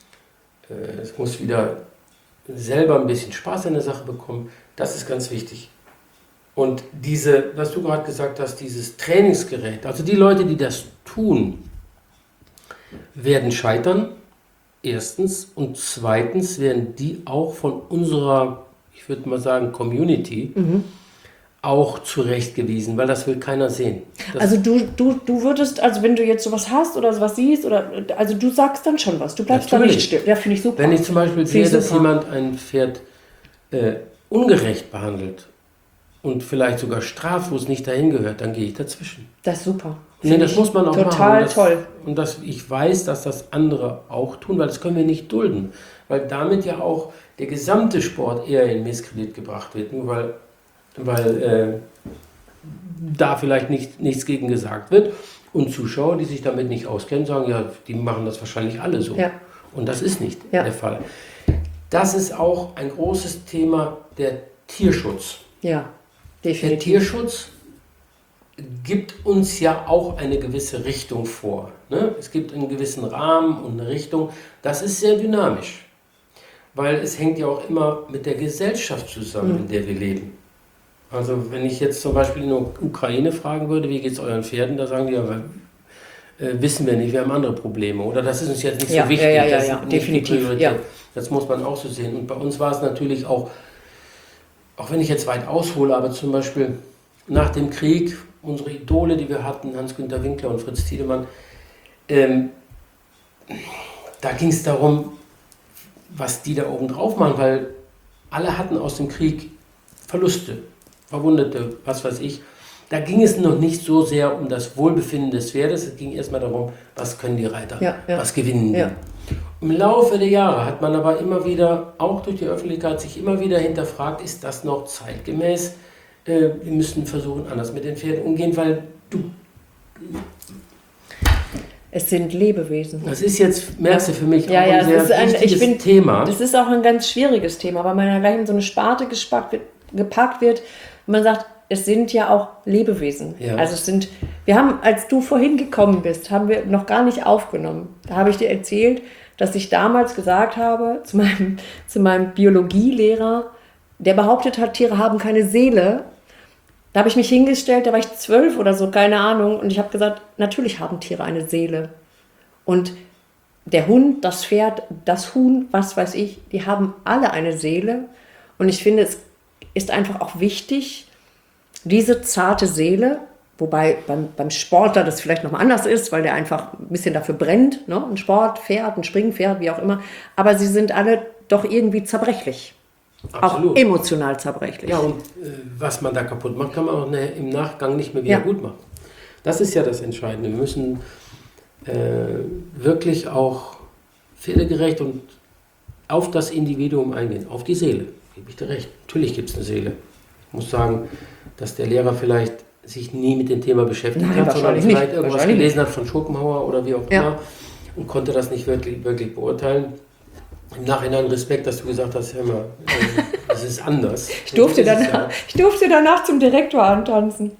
Es muss wieder selber ein bisschen Spaß an der Sache bekommen. Das ist ganz wichtig. Und was du gerade gesagt hast, dieses Trainingsgerät, also die Leute, die das tun, werden scheitern, erstens, und zweitens werden die auch von unserer, ich würde mal sagen, Community auch zurechtgewiesen, weil das will keiner sehen. Also du würdest, also wenn du jetzt sowas hast oder sowas siehst, also du sagst dann schon was, du bleibst da nicht still. Ja, finde ich super. Wenn ich zum Beispiel sehe, dass jemand ein Pferd ungerecht behandelt und vielleicht sogar straft, wo es nicht dahin gehört, dann gehe ich dazwischen. Das ist super. Nee, das muss man auch machen. Total toll. Und ich weiß, dass das andere auch tun, weil das können wir nicht dulden. Weil damit ja auch der gesamte Sport eher in Misskredit gebracht wird. Nur weil da vielleicht nichts gegen gesagt wird. Und Zuschauer, die sich damit nicht auskennen, sagen, ja, die machen das wahrscheinlich alle so. Ja. Und das ist nicht der Fall. Das ist auch ein großes Thema, der Tierschutz. Ja, definitiv. Der Tierschutz gibt uns ja auch eine gewisse Richtung vor. Ne? Es gibt einen gewissen Rahmen und eine Richtung. Das ist sehr dynamisch, weil es hängt ja auch immer mit der Gesellschaft zusammen, in der wir leben. Also wenn ich jetzt zum Beispiel in der Ukraine fragen würde, wie geht es euren Pferden, da sagen die ja, wissen wir nicht, wir haben andere Probleme. Oder das ist uns jetzt nicht so wichtig. Ja, definitiv. Ja. Das muss man auch so sehen. Und bei uns war es natürlich auch wenn ich jetzt weit aushole, aber zum Beispiel nach dem Krieg, unsere Idole, die wir hatten, Hans-Günter Winkler und Fritz Tiedemann, da ging es darum, was die da oben drauf machen, weil alle hatten aus dem Krieg Verluste, Verwundete, was weiß ich. Da ging es noch nicht so sehr um das Wohlbefinden des Pferdes, es ging erstmal darum, was können die Reiter, was gewinnen die. Ja. Im Laufe der Jahre hat man aber immer wieder, auch durch die Öffentlichkeit, sich immer wieder hinterfragt, ist das noch zeitgemäß? Wir müssen versuchen, anders mit den Pferden umgehen, weil es sind Lebewesen. Das ist jetzt, merkst du, für mich auch ein sehr wichtiges Thema. Das ist auch ein ganz schwieriges Thema, weil man ja gleich in so eine Sparte gepackt wird und man sagt, es sind ja auch Lebewesen. Ja. Also wir haben, als du vorhin gekommen bist, haben wir noch gar nicht aufgenommen. Da habe ich dir erzählt, dass ich damals gesagt habe zu meinem Biologielehrer, der behauptet hat, Tiere haben keine Seele. Da habe ich mich hingestellt, da war ich 12 oder so, keine Ahnung. Und ich habe gesagt, natürlich haben Tiere eine Seele. Und der Hund, das Pferd, das Huhn, was weiß ich, die haben alle eine Seele. Und ich finde, es ist einfach auch wichtig, diese zarte Seele, wobei beim Sportler das vielleicht noch mal anders ist, weil der einfach ein bisschen dafür brennt, ne? Ein Sportpferd, ein Springpferd, wie auch immer. Aber sie sind alle doch irgendwie zerbrechlich. Absolut. Auch emotional zerbrechlich. Ja, und was man da kaputt macht, kann man auch im Nachgang nicht mehr wieder gut machen. Das ist ja das Entscheidende. Wir müssen wirklich auch pferdegerecht und auf das Individuum eingehen, auf die Seele. Gebe ich dir recht. Natürlich gibt es eine Seele. Ich muss sagen, dass der Lehrer vielleicht sich nie mit dem Thema beschäftigt hat, sondern vielleicht irgendwas gelesen hat von Schopenhauer oder wie auch immer und konnte das nicht wirklich beurteilen. Im Nachhinein Respekt, dass du gesagt hast, hör mal, das ist anders. Ich durfte danach zum Direktor antanzen.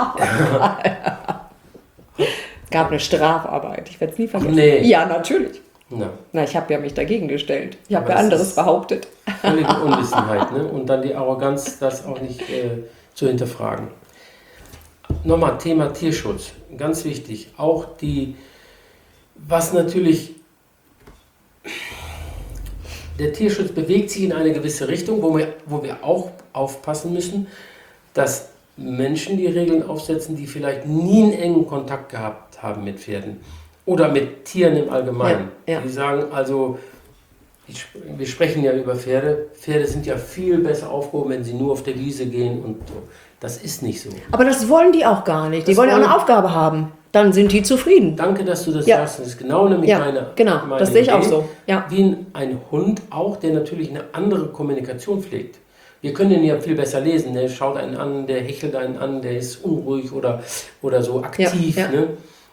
Es gab eine Strafarbeit, ich werde es nie vergessen. Nee. Ja, natürlich. Na, ich habe ja mich dagegen gestellt. Ich habe ja anderes behauptet. Völlige Unwissenheit, ne? Und dann die Arroganz, das auch nicht zu hinterfragen. Nochmal Thema Tierschutz, ganz wichtig. Auch was natürlich, der Tierschutz bewegt sich in eine gewisse Richtung, wo wir auch aufpassen müssen, dass Menschen die Regeln aufsetzen, die vielleicht nie einen engen Kontakt gehabt haben mit Pferden oder mit Tieren im Allgemeinen. Die sagen also, wir sprechen ja über Pferde. Pferde sind ja viel besser aufgehoben, wenn sie nur auf der Wiese gehen und so. Das ist nicht so. Aber das wollen die auch gar nicht. Die wollen ja auch eine Aufgabe haben. Dann sind die zufrieden. Danke, dass du das sagst. Das ist genau nämlich meine das sehe ich auch so. Ja. Wie ein Hund auch, der natürlich eine andere Kommunikation pflegt. Wir können ihn ja viel besser lesen. Der schaut einen an, der hechelt einen an, der ist unruhig oder so aktiv. Ne?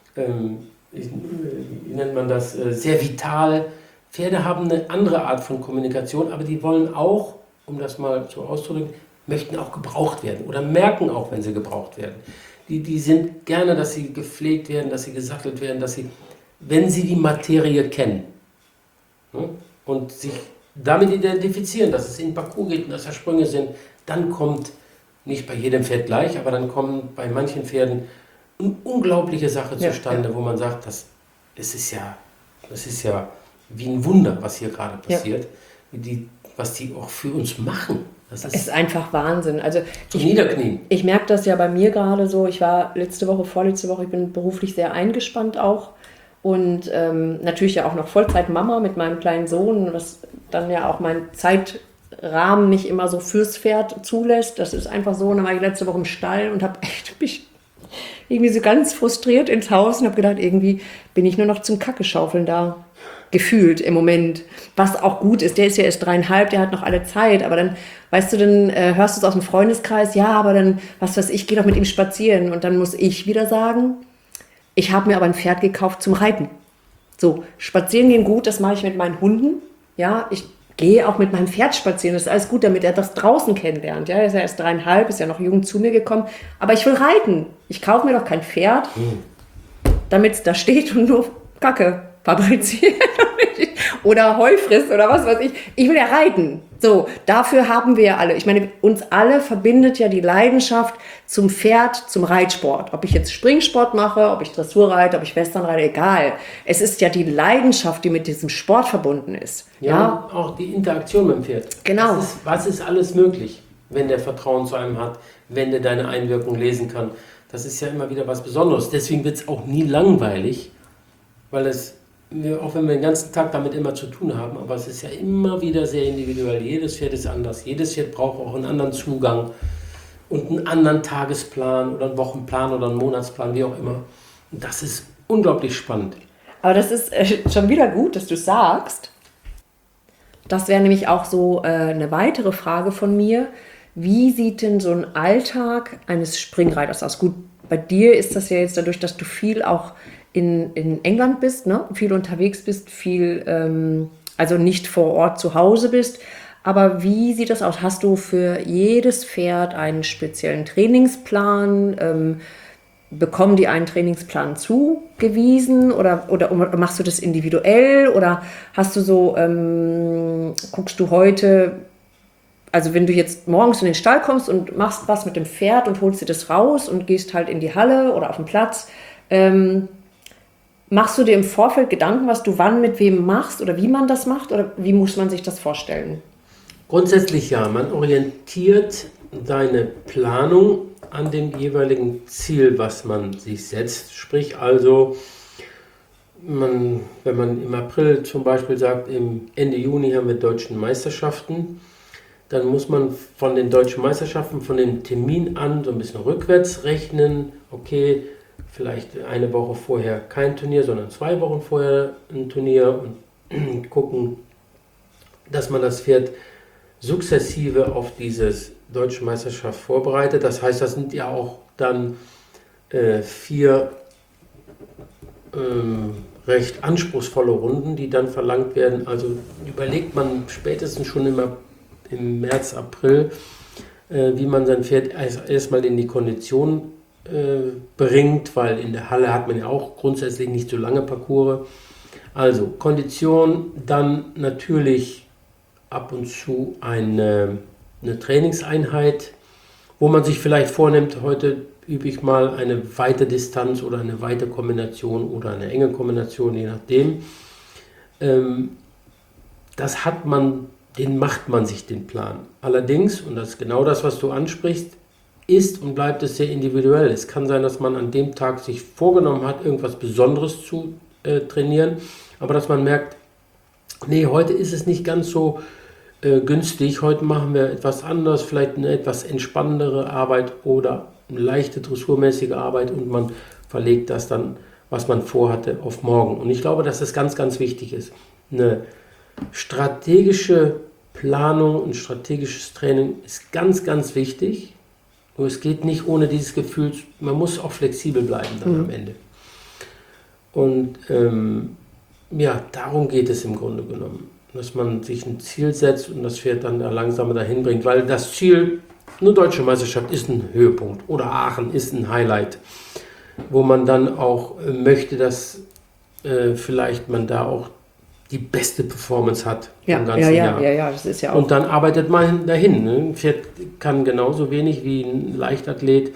Wie nennt man das? Sehr vital. Pferde haben eine andere Art von Kommunikation, aber die wollen auch, um das mal so auszudrücken, möchten auch gebraucht werden oder merken auch, wenn sie gebraucht werden. Die sind gerne, dass sie gepflegt werden, dass sie gesattelt werden, wenn sie die Materie kennen, ne? Und sich damit identifizieren, dass es in Parcours geht und dass da Sprünge sind, dann kommt, nicht bei jedem Pferd gleich, aber dann kommen bei manchen Pferden eine unglaubliche Sache zustande, wo man sagt, das ist ja wie ein Wunder, was hier gerade passiert, was die auch für uns machen. Das ist einfach Wahnsinn. Also ich merke das ja bei mir gerade so. Ich war vorletzte Woche, ich bin beruflich sehr eingespannt auch und natürlich ja auch noch Vollzeit-Mama mit meinem kleinen Sohn, was dann ja auch mein Zeitrahmen nicht immer so fürs Pferd zulässt. Das ist einfach so. Und dann war ich letzte Woche im Stall und habe echt mich irgendwie so ganz frustriert ins Haus und habe gedacht, irgendwie bin ich nur noch zum Kackeschaufeln da. Gefühlt im Moment, was auch gut ist. Der ist ja erst 3,5, der hat noch alle Zeit, aber dann, weißt du, dann hörst du es aus dem Freundeskreis, ja, aber dann, was weiß ich, geh doch mit ihm spazieren und dann muss ich wieder sagen, ich habe mir aber ein Pferd gekauft zum Reiten. So, spazieren gehen gut, das mache ich mit meinen Hunden, ja, ich gehe auch mit meinem Pferd spazieren, das ist alles gut, damit er das draußen kennenlernt, ja, er ist ja erst 3,5, ist ja noch jung zu mir gekommen, aber ich will reiten, ich kaufe mir doch kein Pferd, damit es da steht und nur Kacke fabriziert oder Heu frisst oder was weiß ich. Ich will ja reiten. So, dafür haben wir ja alle. Ich meine, uns alle verbindet ja die Leidenschaft zum Pferd, zum Reitsport. Ob ich jetzt Springsport mache, ob ich Dressur reite, ob ich Western reite, egal. Es ist ja die Leidenschaft, die mit diesem Sport verbunden ist. Ja, auch die Interaktion mit dem Pferd. Genau. Was ist alles möglich, wenn der Vertrauen zu einem hat, wenn der deine Einwirkung lesen kann. Das ist ja immer wieder was Besonderes. Deswegen wird es auch nie langweilig, weil auch wenn wir den ganzen Tag damit immer zu tun haben, aber es ist ja immer wieder sehr individuell. Jedes Pferd ist anders. Jedes Pferd braucht auch einen anderen Zugang und einen anderen Tagesplan oder einen Wochenplan oder einen Monatsplan, wie auch immer. Und das ist unglaublich spannend. Aber das ist schon wieder gut, dass du es sagst. Das wäre nämlich auch so eine weitere Frage von mir. Wie sieht denn so ein Alltag eines Springreiters aus? Gut, bei dir ist das ja jetzt dadurch, dass du viel auch in England bist, ne? Viel unterwegs bist, viel, also nicht vor Ort zu Hause bist. Aber wie sieht das aus? Hast du für jedes Pferd einen speziellen Trainingsplan? Bekommen die einen Trainingsplan zugewiesen oder machst du das individuell? Oder hast du so, guckst du heute, Also wenn du jetzt morgens in den Stall kommst und machst was mit dem Pferd und holst dir das raus und gehst halt in die Halle oder auf den Platz, machst du dir im Vorfeld Gedanken, was du wann mit wem machst oder wie man das macht oder wie muss man sich das vorstellen? Grundsätzlich ja, man orientiert seine Planung an dem jeweiligen Ziel, was man sich setzt. Sprich also, wenn man im April zum Beispiel sagt, im Ende Juni haben wir deutschen Meisterschaften, dann muss man von den deutschen Meisterschaften, von dem Termin an so ein bisschen rückwärts rechnen. Okay, vielleicht eine Woche vorher kein Turnier, sondern 2 Wochen vorher ein Turnier und gucken, dass man das Pferd sukzessive auf dieses deutsche Meisterschaft vorbereitet. Das heißt, das sind ja auch dann 4 recht anspruchsvolle Runden, die dann verlangt werden. Also überlegt man spätestens schon im März, April, wie man sein Pferd erstmal in die Kondition bringt, weil in der Halle hat man ja auch grundsätzlich nicht so lange Parcours. Also Kondition, dann natürlich ab und zu eine Trainingseinheit, wo man sich vielleicht vornimmt, heute übe ich mal eine weite Distanz oder eine weite Kombination oder eine enge Kombination, je nachdem. Den macht man sich den Plan. Allerdings, und das ist genau das, was du ansprichst, ist und bleibt es sehr individuell. Es kann sein, dass man an dem Tag sich vorgenommen hat, irgendwas Besonderes zu trainieren, aber dass man merkt, nee, heute ist es nicht ganz so günstig, heute machen wir etwas anderes, vielleicht eine etwas entspannendere Arbeit oder eine leichte dressurmäßige Arbeit und man verlegt das dann, was man vorhatte, auf morgen. Und ich glaube, dass das ganz, ganz wichtig ist. Eine strategische Planung und strategisches Training ist ganz, ganz wichtig. Nur es geht nicht ohne dieses Gefühl, man muss auch flexibel bleiben dann am Ende. Und darum geht es im Grunde genommen, dass man sich ein Ziel setzt und das Pferd dann da langsamer dahin bringt, weil das Ziel, eine deutsche Meisterschaft ist ein Höhepunkt oder Aachen ist ein Highlight, wo man dann auch möchte, dass vielleicht man da auch die beste Performance hat im ganzen Jahr. Ja, das ist ja auch. Und dann arbeitet man dahin. Ne? Ein Pferd kann genauso wenig wie ein Leichtathlet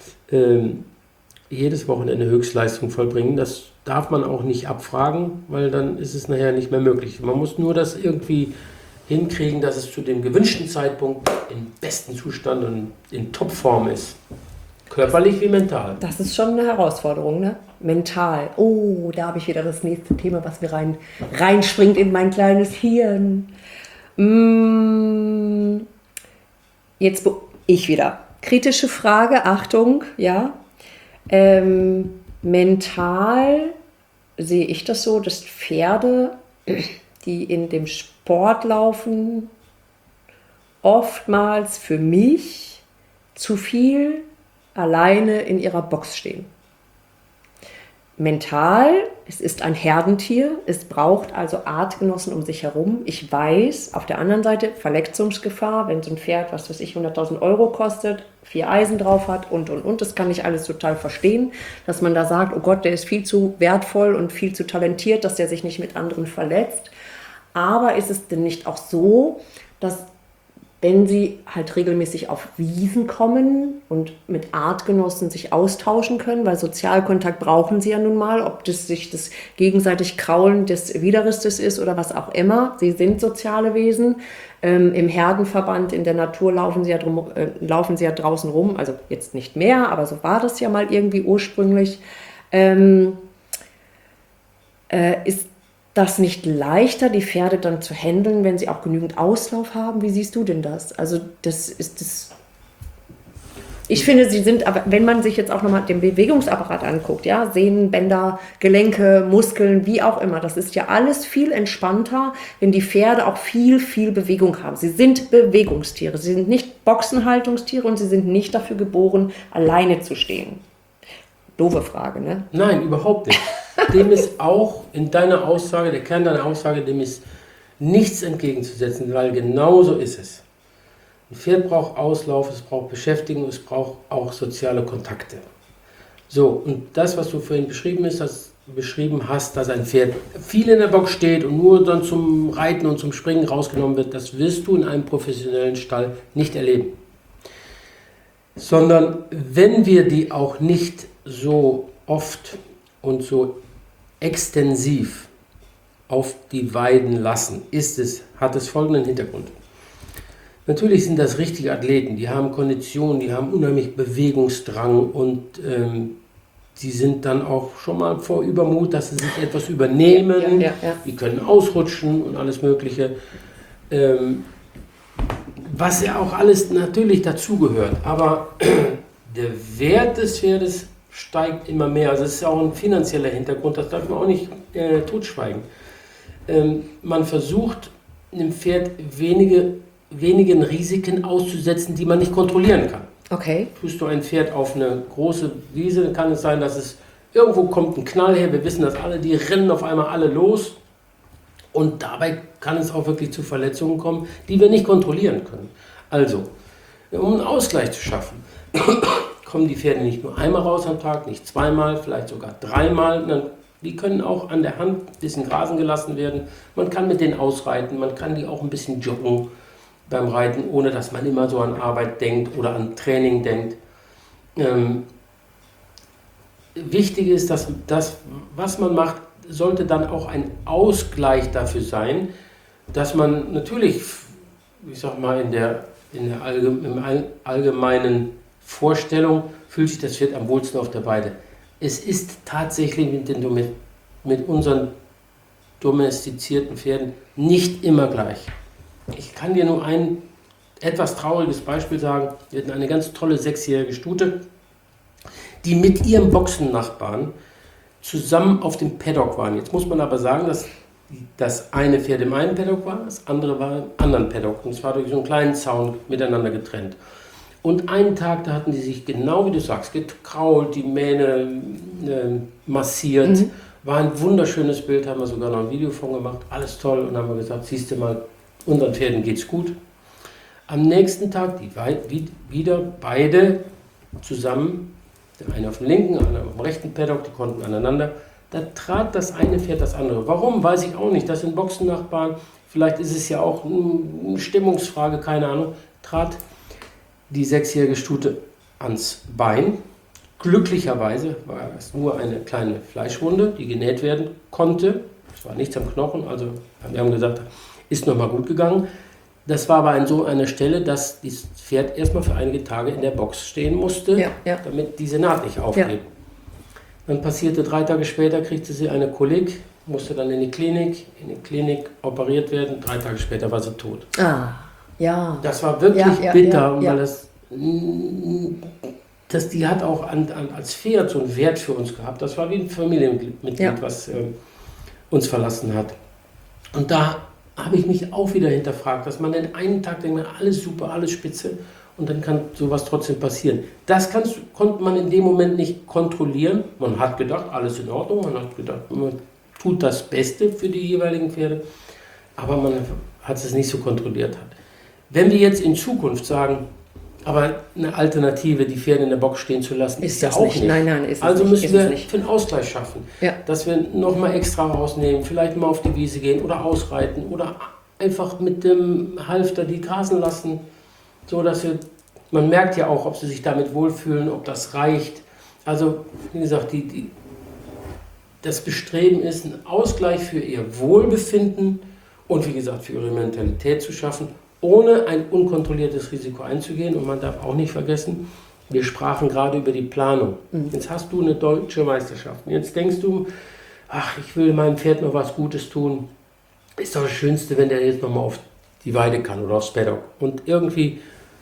jedes Wochenende Höchstleistung vollbringen. Das darf man auch nicht abfragen, weil dann ist es nachher nicht mehr möglich. Man muss nur das irgendwie hinkriegen, dass es zu dem gewünschten Zeitpunkt im besten Zustand und in Topform ist. Körperlich wie mental. Das ist schon eine Herausforderung, ne? Mental. Oh, da habe ich wieder das nächste Thema, was mir reinspringt in mein kleines Hirn. Jetzt ich wieder. Kritische Frage, Achtung, ja. Mental sehe ich das so, dass Pferde, die in dem Sport laufen, oftmals für mich zu viel alleine in ihrer Box stehen. Mental, es ist ein Herdentier, es braucht also Artgenossen um sich herum. Ich weiß, auf der anderen Seite Verletzungsgefahr, wenn so ein Pferd, was weiß ich, 100.000 Euro kostet, 4 Eisen drauf hat und. Das kann ich alles total verstehen, dass man da sagt, oh Gott, der ist viel zu wertvoll und viel zu talentiert, dass der sich nicht mit anderen verletzt. Aber ist es denn nicht auch so, dass wenn sie halt regelmäßig auf Wiesen kommen und mit Artgenossen sich austauschen können, weil Sozialkontakt brauchen sie ja nun mal, ob das sich das gegenseitig Kraulen des Widerrisses ist oder was auch immer. Sie sind soziale Wesen. Im Herdenverband in der Natur laufen sie ja draußen rum, also jetzt nicht mehr, aber so war das ja mal irgendwie ursprünglich. Ist das nicht leichter, die Pferde dann zu handeln, wenn sie auch genügend Auslauf haben? Wie siehst du denn das? Also das ist das. Ich finde, sie sind, aber wenn man sich jetzt auch nochmal den Bewegungsapparat anguckt, ja, Sehnen, Bänder, Gelenke, Muskeln, wie auch immer, das ist ja alles viel entspannter, wenn die Pferde auch viel, viel Bewegung haben. Sie sind Bewegungstiere, sie sind nicht Boxenhaltungstiere und sie sind nicht dafür geboren, alleine zu stehen. Doofe Frage, ne? Nein, überhaupt nicht. Dem ist auch in deiner Aussage, der Kern deiner Aussage, dem ist nichts entgegenzusetzen, weil genau so ist es. Ein Pferd braucht Auslauf, es braucht Beschäftigung, es braucht auch soziale Kontakte. So, und das, was du vorhin beschrieben hast, beschrieben hast, dass ein Pferd viel in der Box steht und nur dann zum Reiten und zum Springen rausgenommen wird, das wirst du in einem professionellen Stall nicht erleben. Sondern wenn wir die auch nicht so oft und so extensiv auf die Weiden lassen, hat es folgenden Hintergrund. Natürlich sind das richtige Athleten, die haben Kondition, die haben unheimlich Bewegungsdrang und die sind dann auch schon mal vor Übermut, dass sie sich etwas übernehmen, die können ausrutschen und alles Mögliche. Was ja auch alles natürlich dazugehört, aber der Wert des Pferdes steigt immer mehr. Also es ist auch ein finanzieller Hintergrund, das darf man auch nicht totschweigen. Man versucht, dem Pferd wenigen Risiken auszusetzen, die man nicht kontrollieren kann. Okay. Tust du ein Pferd auf eine große Wiese, dann kann es sein, dass es irgendwo kommt ein Knall her, wir wissen das alle, die rennen auf einmal alle los und dabei kann es auch wirklich zu Verletzungen kommen, die wir nicht kontrollieren können. Also, um einen Ausgleich zu schaffen, kommen die Pferde nicht nur einmal raus am Tag, nicht zweimal, vielleicht sogar dreimal. Die können auch an der Hand ein bisschen grasen gelassen werden. Man kann mit denen ausreiten, man kann die auch ein bisschen joggen beim Reiten, ohne dass man immer so an Arbeit denkt oder an Training denkt. Wichtig ist, dass das, was man macht, sollte dann auch ein Ausgleich dafür sein, dass man natürlich, ich sag mal, in der allgemeinen Vorstellung fühlt sich das Pferd am wohlsten auf der Weide. Es ist tatsächlich mit unseren domestizierten Pferden nicht immer gleich. Ich kann dir nur ein etwas trauriges Beispiel sagen. Wir hatten eine ganz tolle 6-jährige Stute, die mit ihrem Boxennachbarn zusammen auf dem Paddock waren. Jetzt muss man aber sagen, dass das eine Pferd im einen Paddock war, das andere war im anderen Paddock. Und es war durch so einen kleinen Zaun miteinander getrennt. Und einen Tag, da hatten die sich genau wie du sagst, gekrault, die Mähne massiert. War ein wunderschönes Bild, haben wir sogar noch ein Video von gemacht. Alles toll. Und dann haben wir gesagt, siehst du mal, unseren Pferden geht's gut. Am nächsten Tag wieder beide zusammen, der eine auf dem linken, der andere auf dem rechten Paddock, die konnten aneinander. Da trat das eine Pferd das andere. Warum, weiß ich auch nicht. Das sind Boxennachbarn. Vielleicht ist es ja auch eine Stimmungsfrage, keine Ahnung. Trat die 6-jährige Stute ans Bein. Glücklicherweise war es nur eine kleine Fleischwunde, die genäht werden konnte. Es war nichts am Knochen, also wir haben gesagt, ist nochmal gut gegangen. Das war aber an so einer Stelle, dass das Pferd erstmal für einige Tage in der Box stehen musste, damit diese Naht nicht aufgeht. Ja. Dann passierte 3 Tage später, kriegte sie eine Kolik, musste dann in die Klinik operiert werden. 3 Tage später war sie tot. Ja. Das war wirklich bitter, weil die hat auch als Pferd so einen Wert für uns gehabt. Das war wie ein Familienmitglied, was uns verlassen hat. Und da habe ich mich auch wieder hinterfragt, dass man den einen Tag denkt, alles super, alles spitze und dann kann sowas trotzdem passieren. Das konnte man in dem Moment nicht kontrollieren. Man hat gedacht, alles in Ordnung, man hat gedacht, man tut das Beste für die jeweiligen Pferde, aber man hat es nicht so kontrolliert. Wenn wir jetzt in Zukunft sagen, aber eine Alternative, die Pferde in der Box stehen zu lassen, ist ja auch nicht. Nein, ist also es müssen wir nicht. für einen Ausgleich schaffen, dass wir nochmal extra rausnehmen, vielleicht mal auf die Wiese gehen oder ausreiten oder einfach mit dem Halfter die grasen lassen, so dass man merkt ja auch, ob sie sich damit wohlfühlen, ob das reicht. Also wie gesagt, das Bestreben ist, einen Ausgleich für ihr Wohlbefinden und wie gesagt für ihre Mentalität zu schaffen, ohne ein unkontrolliertes Risiko einzugehen. Und man darf auch nicht vergessen, wir sprachen gerade über die Planung. Jetzt hast du eine deutsche Meisterschaft. Und jetzt denkst du, ach, ich will meinem Pferd noch was Gutes tun. Ist doch das Schönste, wenn der jetzt nochmal auf die Weide kann oder aufs Paddock. Und irgendwie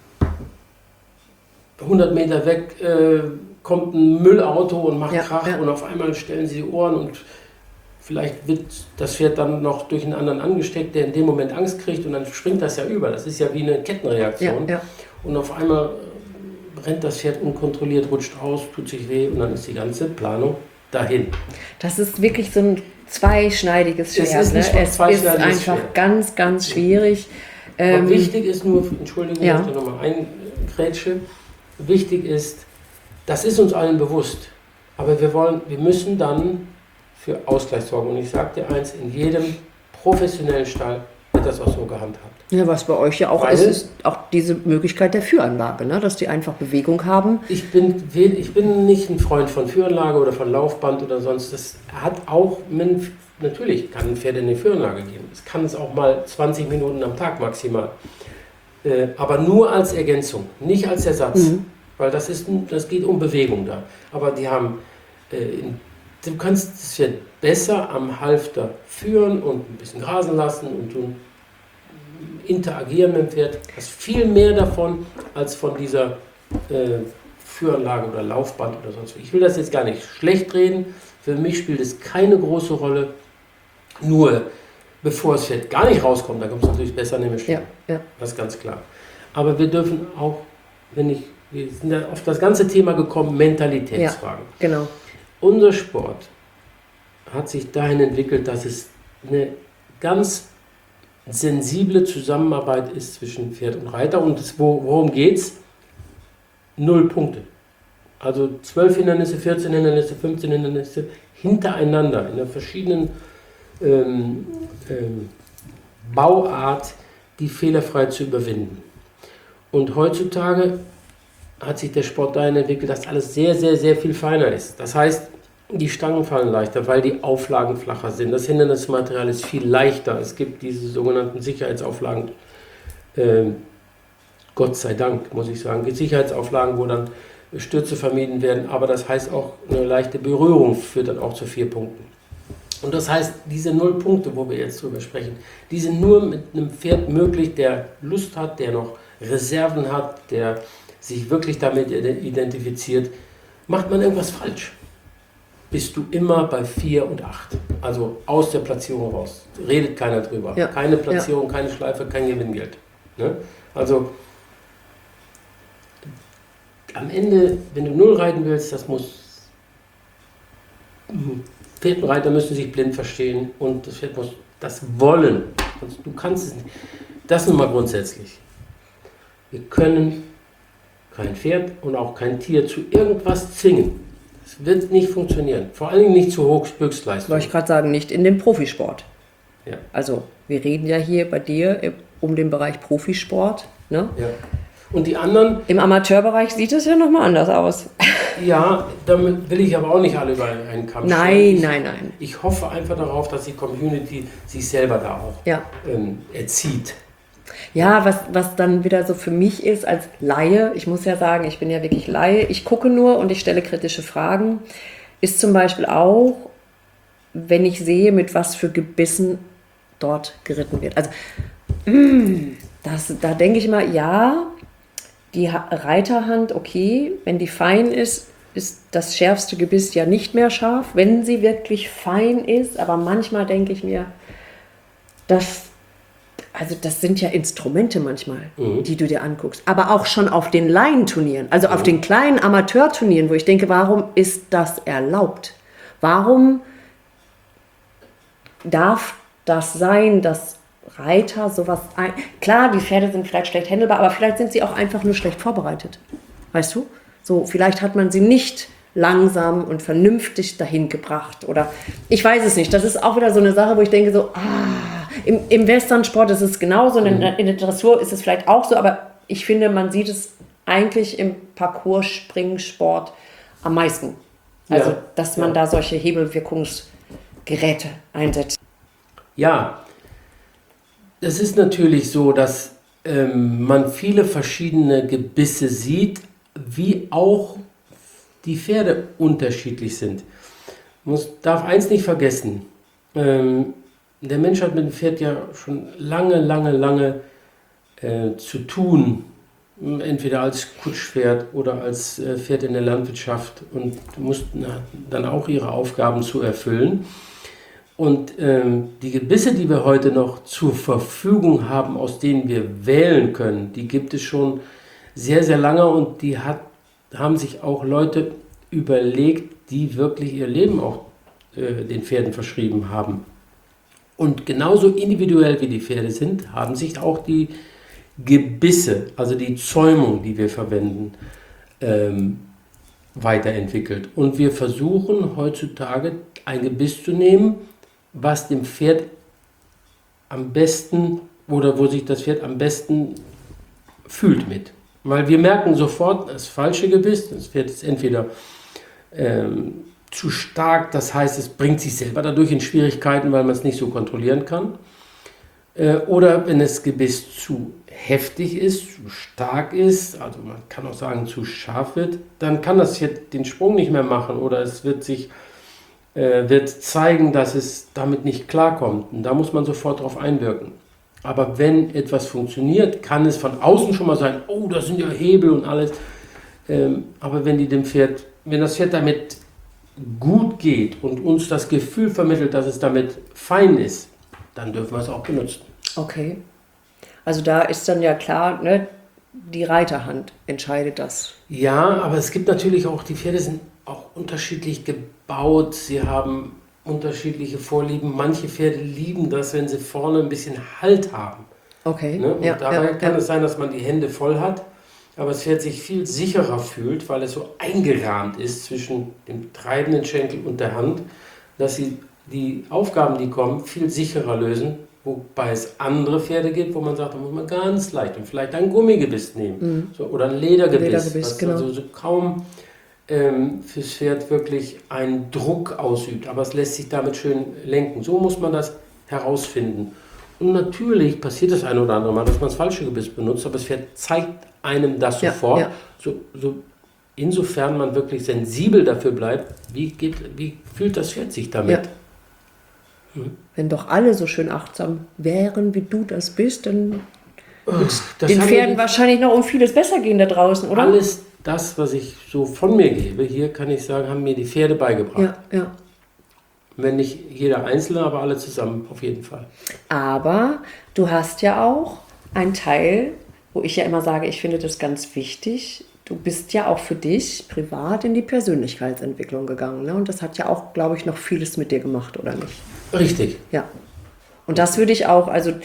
100 Meter weg kommt ein Müllauto und macht Krach und auf einmal stellen sie die Ohren und vielleicht wird das Pferd dann noch durch einen anderen angesteckt, der in dem Moment Angst kriegt und dann springt das ja über. Das ist ja wie eine Kettenreaktion. Und auf einmal rennt das Pferd unkontrolliert, rutscht aus, tut sich weh und dann ist die ganze Planung dahin. Das ist wirklich so ein zweischneidiges Schwert. Es ist einfach ganz, ganz schwierig. Und wichtig ist nur, Entschuldigung, ich möchte nochmal eingrätsche, wichtig ist, das ist uns allen bewusst, aber wir müssen dann für Ausgleich sorgen. Und ich sage dir eins, in jedem professionellen Stall wird das auch so gehandhabt. Ja, was bei euch ja auch ist, ist auch diese Möglichkeit der Führanlage, ne? Dass die einfach Bewegung haben. Ich bin nicht ein Freund von Führanlage oder von Laufband oder sonst. Das hat auch, natürlich kann ein Pferd in die Führanlage gehen. Es kann es auch mal 20 Minuten am Tag maximal. Aber nur als Ergänzung, nicht als Ersatz. Weil das geht um Bewegung da. Aber die haben, du kannst das Pferd besser am Halfter führen und ein bisschen grasen lassen und du interagieren mit dem Pferd. Du hast viel mehr davon als von dieser Führanlage oder Laufband oder sonst was. Ich will das jetzt gar nicht schlecht reden. Für mich spielt es keine große Rolle. Nur bevor das Pferd gar nicht rauskommt, dann kommt es natürlich besser in den Mischung. Ja. Das ist ganz klar. Aber wir dürfen auch, wir sind ja auf das ganze Thema gekommen, Mentalitätsfragen. Ja, genau. Unser Sport hat sich dahin entwickelt, dass es eine ganz sensible Zusammenarbeit ist zwischen Pferd und Reiter. Und worum geht es? 0 Punkte. Also 12 Hindernisse, 14 Hindernisse, 15 Hindernisse hintereinander in einer verschiedenen Bauart, die fehlerfrei zu überwinden. Und heutzutage hat sich der Sport dahin entwickelt, dass alles sehr, sehr, sehr viel feiner ist. Das heißt, die Stangen fallen leichter, weil die Auflagen flacher sind. Das Hindernismaterial ist viel leichter. Es gibt diese sogenannten Sicherheitsauflagen, Gott sei Dank, muss ich sagen, Sicherheitsauflagen, wo dann Stürze vermieden werden. Aber das heißt auch, eine leichte Berührung führt dann auch zu 4 Punkten. Und das heißt, diese 0 Punkte, wo wir jetzt drüber sprechen, die sind nur mit einem Pferd möglich, der Lust hat, der noch Reserven hat, der sich wirklich damit identifiziert. Macht man irgendwas falsch, bist du immer bei 4 und 8. Also aus der Platzierung raus. Redet keiner drüber. Ja. Keine Platzierung, keine Schleife, kein Gewinngeld. Ne? Also am Ende, wenn du 0 reiten willst, das muss... Pferd und Reiter müssen sich blind verstehen und das Pferd muss das wollen. Du kannst es nicht. Das nun mal grundsätzlich. Wir können kein Pferd und auch kein Tier zu irgendwas zwingen. Das wird nicht funktionieren. Vor allem nicht zu Höchstleistung. Wollte ich gerade sagen, nicht in dem Profisport. Ja. Also, wir reden ja hier bei dir um den Bereich Profisport. Ne? Ja. Und die anderen... Im Amateurbereich sieht es ja nochmal anders aus. Ja, damit will ich aber auch nicht alle über einen Kamm Nein. Ich hoffe einfach darauf, dass die Community sich selber da auch erzieht. Ja, was dann wieder so für mich ist als Laie, ich muss ja sagen, ich bin ja wirklich Laie, ich gucke nur und ich stelle kritische Fragen, ist zum Beispiel auch, wenn ich sehe, mit was für Gebissen dort geritten wird. Also, da denke ich mal, ja, die Reiterhand, okay, wenn die fein ist das schärfste Gebiss ja nicht mehr scharf, wenn sie wirklich fein ist, aber manchmal denke ich mir, das sind ja Instrumente manchmal, die du dir anguckst. Aber auch schon auf den Laienturnieren, also auf den kleinen Amateurturnieren, wo ich denke, warum ist das erlaubt? Warum darf das sein, dass Reiter sowas... Klar, die Pferde sind vielleicht schlecht handelbar, aber vielleicht sind sie auch einfach nur schlecht vorbereitet. Weißt du? So, vielleicht hat man sie nicht langsam und vernünftig dahin gebracht. Oder ich weiß es nicht. Das ist auch wieder so eine Sache, wo ich denke so, im Westernsport ist es genauso, in der Dressur ist es vielleicht auch so, aber ich finde, man sieht es eigentlich im Parcours-Springsport am meisten. Also, dass man da solche Hebelwirkungsgeräte einsetzt. Ja, es ist natürlich so, dass man viele verschiedene Gebisse sieht, wie auch die Pferde unterschiedlich sind. Man darf eins nicht vergessen, der Mensch hat mit dem Pferd ja schon lange zu tun, entweder als Kutschpferd oder als Pferd in der Landwirtschaft und mussten dann auch ihre Aufgaben zu erfüllen. Und die Gebisse, die wir heute noch zur Verfügung haben, aus denen wir wählen können, die gibt es schon sehr, sehr lange und die haben sich auch Leute überlegt, die wirklich ihr Leben auch den Pferden verschrieben haben. Und genauso individuell wie die Pferde sind, haben sich auch die Gebisse, also die Zäumung, die wir verwenden, weiterentwickelt. Und wir versuchen heutzutage ein Gebiss zu nehmen, was dem Pferd am besten oder wo sich das Pferd am besten fühlt mit. Weil wir merken sofort, das falsche Gebiss, das Pferd ist entweder zu stark, das heißt, es bringt sich selber dadurch in Schwierigkeiten, weil man es nicht so kontrollieren kann. Oder wenn das Gebiss zu heftig ist, zu stark ist, also man kann auch sagen, zu scharf wird, dann kann das Pferd den Sprung nicht mehr machen oder es wird zeigen, dass es damit nicht klarkommt. Und da muss man sofort drauf einwirken. Aber wenn etwas funktioniert, kann es von außen schon mal sein, oh, das sind ja Hebel und alles. Aber wenn das Pferd damit gut geht und uns das Gefühl vermittelt, dass es damit fein ist, dann dürfen wir es auch benutzen. Okay. Also da ist dann ja klar, ne, die Reiterhand entscheidet das. Ja, aber es gibt natürlich auch, die Pferde sind auch unterschiedlich gebaut. Sie haben unterschiedliche Vorlieben. Manche Pferde lieben das, wenn sie vorne ein bisschen Halt haben. Okay. Ne? Und dabei kann es sein, dass man die Hände voll hat, aber das Pferd sich viel sicherer fühlt, weil es so eingerahmt ist zwischen dem treibenden Schenkel und der Hand, dass sie die Aufgaben, die kommen, viel sicherer lösen, wobei es andere Pferde gibt, wo man sagt, da muss man ganz leicht und vielleicht ein Gummigebiss nehmen oder ein Ledergebiss, was genau. also so kaum fürs Pferd wirklich einen Druck ausübt, aber es lässt sich damit schön lenken. So muss man das herausfinden. Und natürlich passiert das ein oder andere Mal, dass man das falsche Gebiss benutzt, aber das Pferd zeigt einem das sofort. Ja. So, insofern man wirklich sensibel dafür bleibt, wie fühlt das Pferd sich damit? Ja. Wenn doch alle so schön achtsam wären, wie du das bist, dann würde es den Pferden wahrscheinlich noch um vieles besser gehen da draußen, oder? Alles das, was ich so von mir gebe, hier kann ich sagen, haben mir die Pferde beigebracht. Ja. Wenn nicht jeder Einzelne, aber alle zusammen auf jeden Fall. Aber du hast ja auch einen Teil, wo ich ja immer sage, ich finde das ganz wichtig. Du bist ja auch für dich privat in die Persönlichkeitsentwicklung gegangen. Ne? Und das hat ja auch, glaube ich, noch vieles mit dir gemacht, oder nicht? Richtig. Ja. Und das würde ich auch, also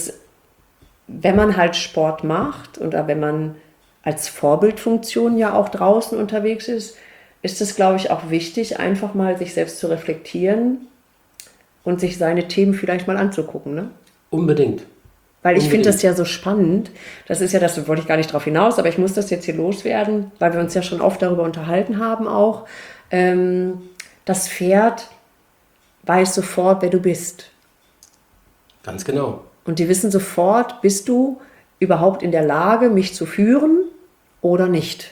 wenn man halt Sport macht oder wenn man als Vorbildfunktion ja auch draußen unterwegs ist es, glaube ich, auch wichtig, einfach mal sich selbst zu reflektieren und sich seine Themen vielleicht mal anzugucken. Ne? Unbedingt. Weil ich finde das ja so spannend. Das ist ja das, wollte ich gar nicht drauf hinaus, aber ich muss das jetzt hier loswerden, weil wir uns ja schon oft darüber unterhalten haben auch. Das Pferd weiß sofort, wer du bist. Ganz genau. Und die wissen sofort, bist du überhaupt in der Lage, mich zu führen oder nicht?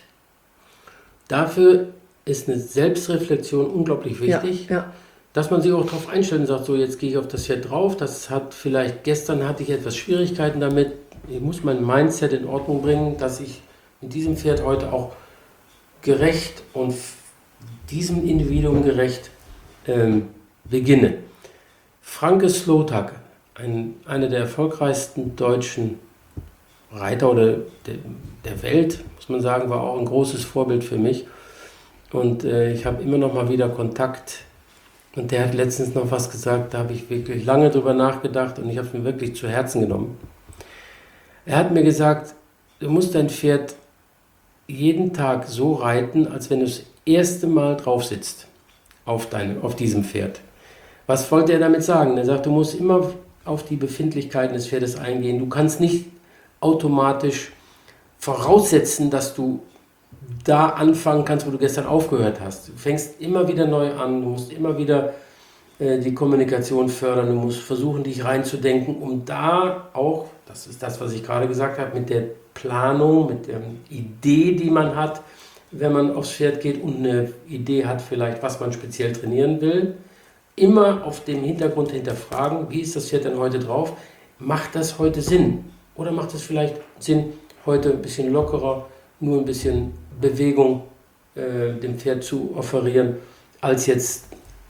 Dafür ist eine Selbstreflexion unglaublich wichtig, dass man sich auch darauf einstellt und sagt, so jetzt gehe ich auf das Pferd drauf, gestern hatte ich etwas Schwierigkeiten damit, ich muss mein Mindset in Ordnung bringen, dass ich mit diesem Pferd heute auch gerecht und diesem Individuum gerecht beginne. Franke Slotag, einer der erfolgreichsten deutschen Reiter oder der Welt, muss man sagen, war auch ein großes Vorbild für mich. Und ich habe immer noch mal wieder Kontakt. Und der hat letztens noch was gesagt, da habe ich wirklich lange drüber nachgedacht und ich habe es mir wirklich zu Herzen genommen. Er hat mir gesagt, du musst dein Pferd jeden Tag so reiten, als wenn du das erste Mal drauf sitzt auf diesem Pferd. Was wollte er damit sagen? Er sagt, du musst immer auf die Befindlichkeiten des Pferdes eingehen. Du kannst nicht automatisch voraussetzen, dass du da anfangen kannst, wo du gestern aufgehört hast. Du fängst immer wieder neu an, du musst immer wieder die Kommunikation fördern, du musst versuchen, dich reinzudenken, um da auch, das ist das, was ich gerade gesagt habe, mit der Planung, mit der Idee, die man hat, wenn man aufs Pferd geht und eine Idee hat vielleicht, was man speziell trainieren will, immer auf dem Hintergrund hinterfragen, wie ist das Pferd denn heute drauf? Macht das heute Sinn? Oder macht es vielleicht Sinn, heute ein bisschen lockerer, nur ein bisschen Bewegung dem Pferd zu offerieren, als jetzt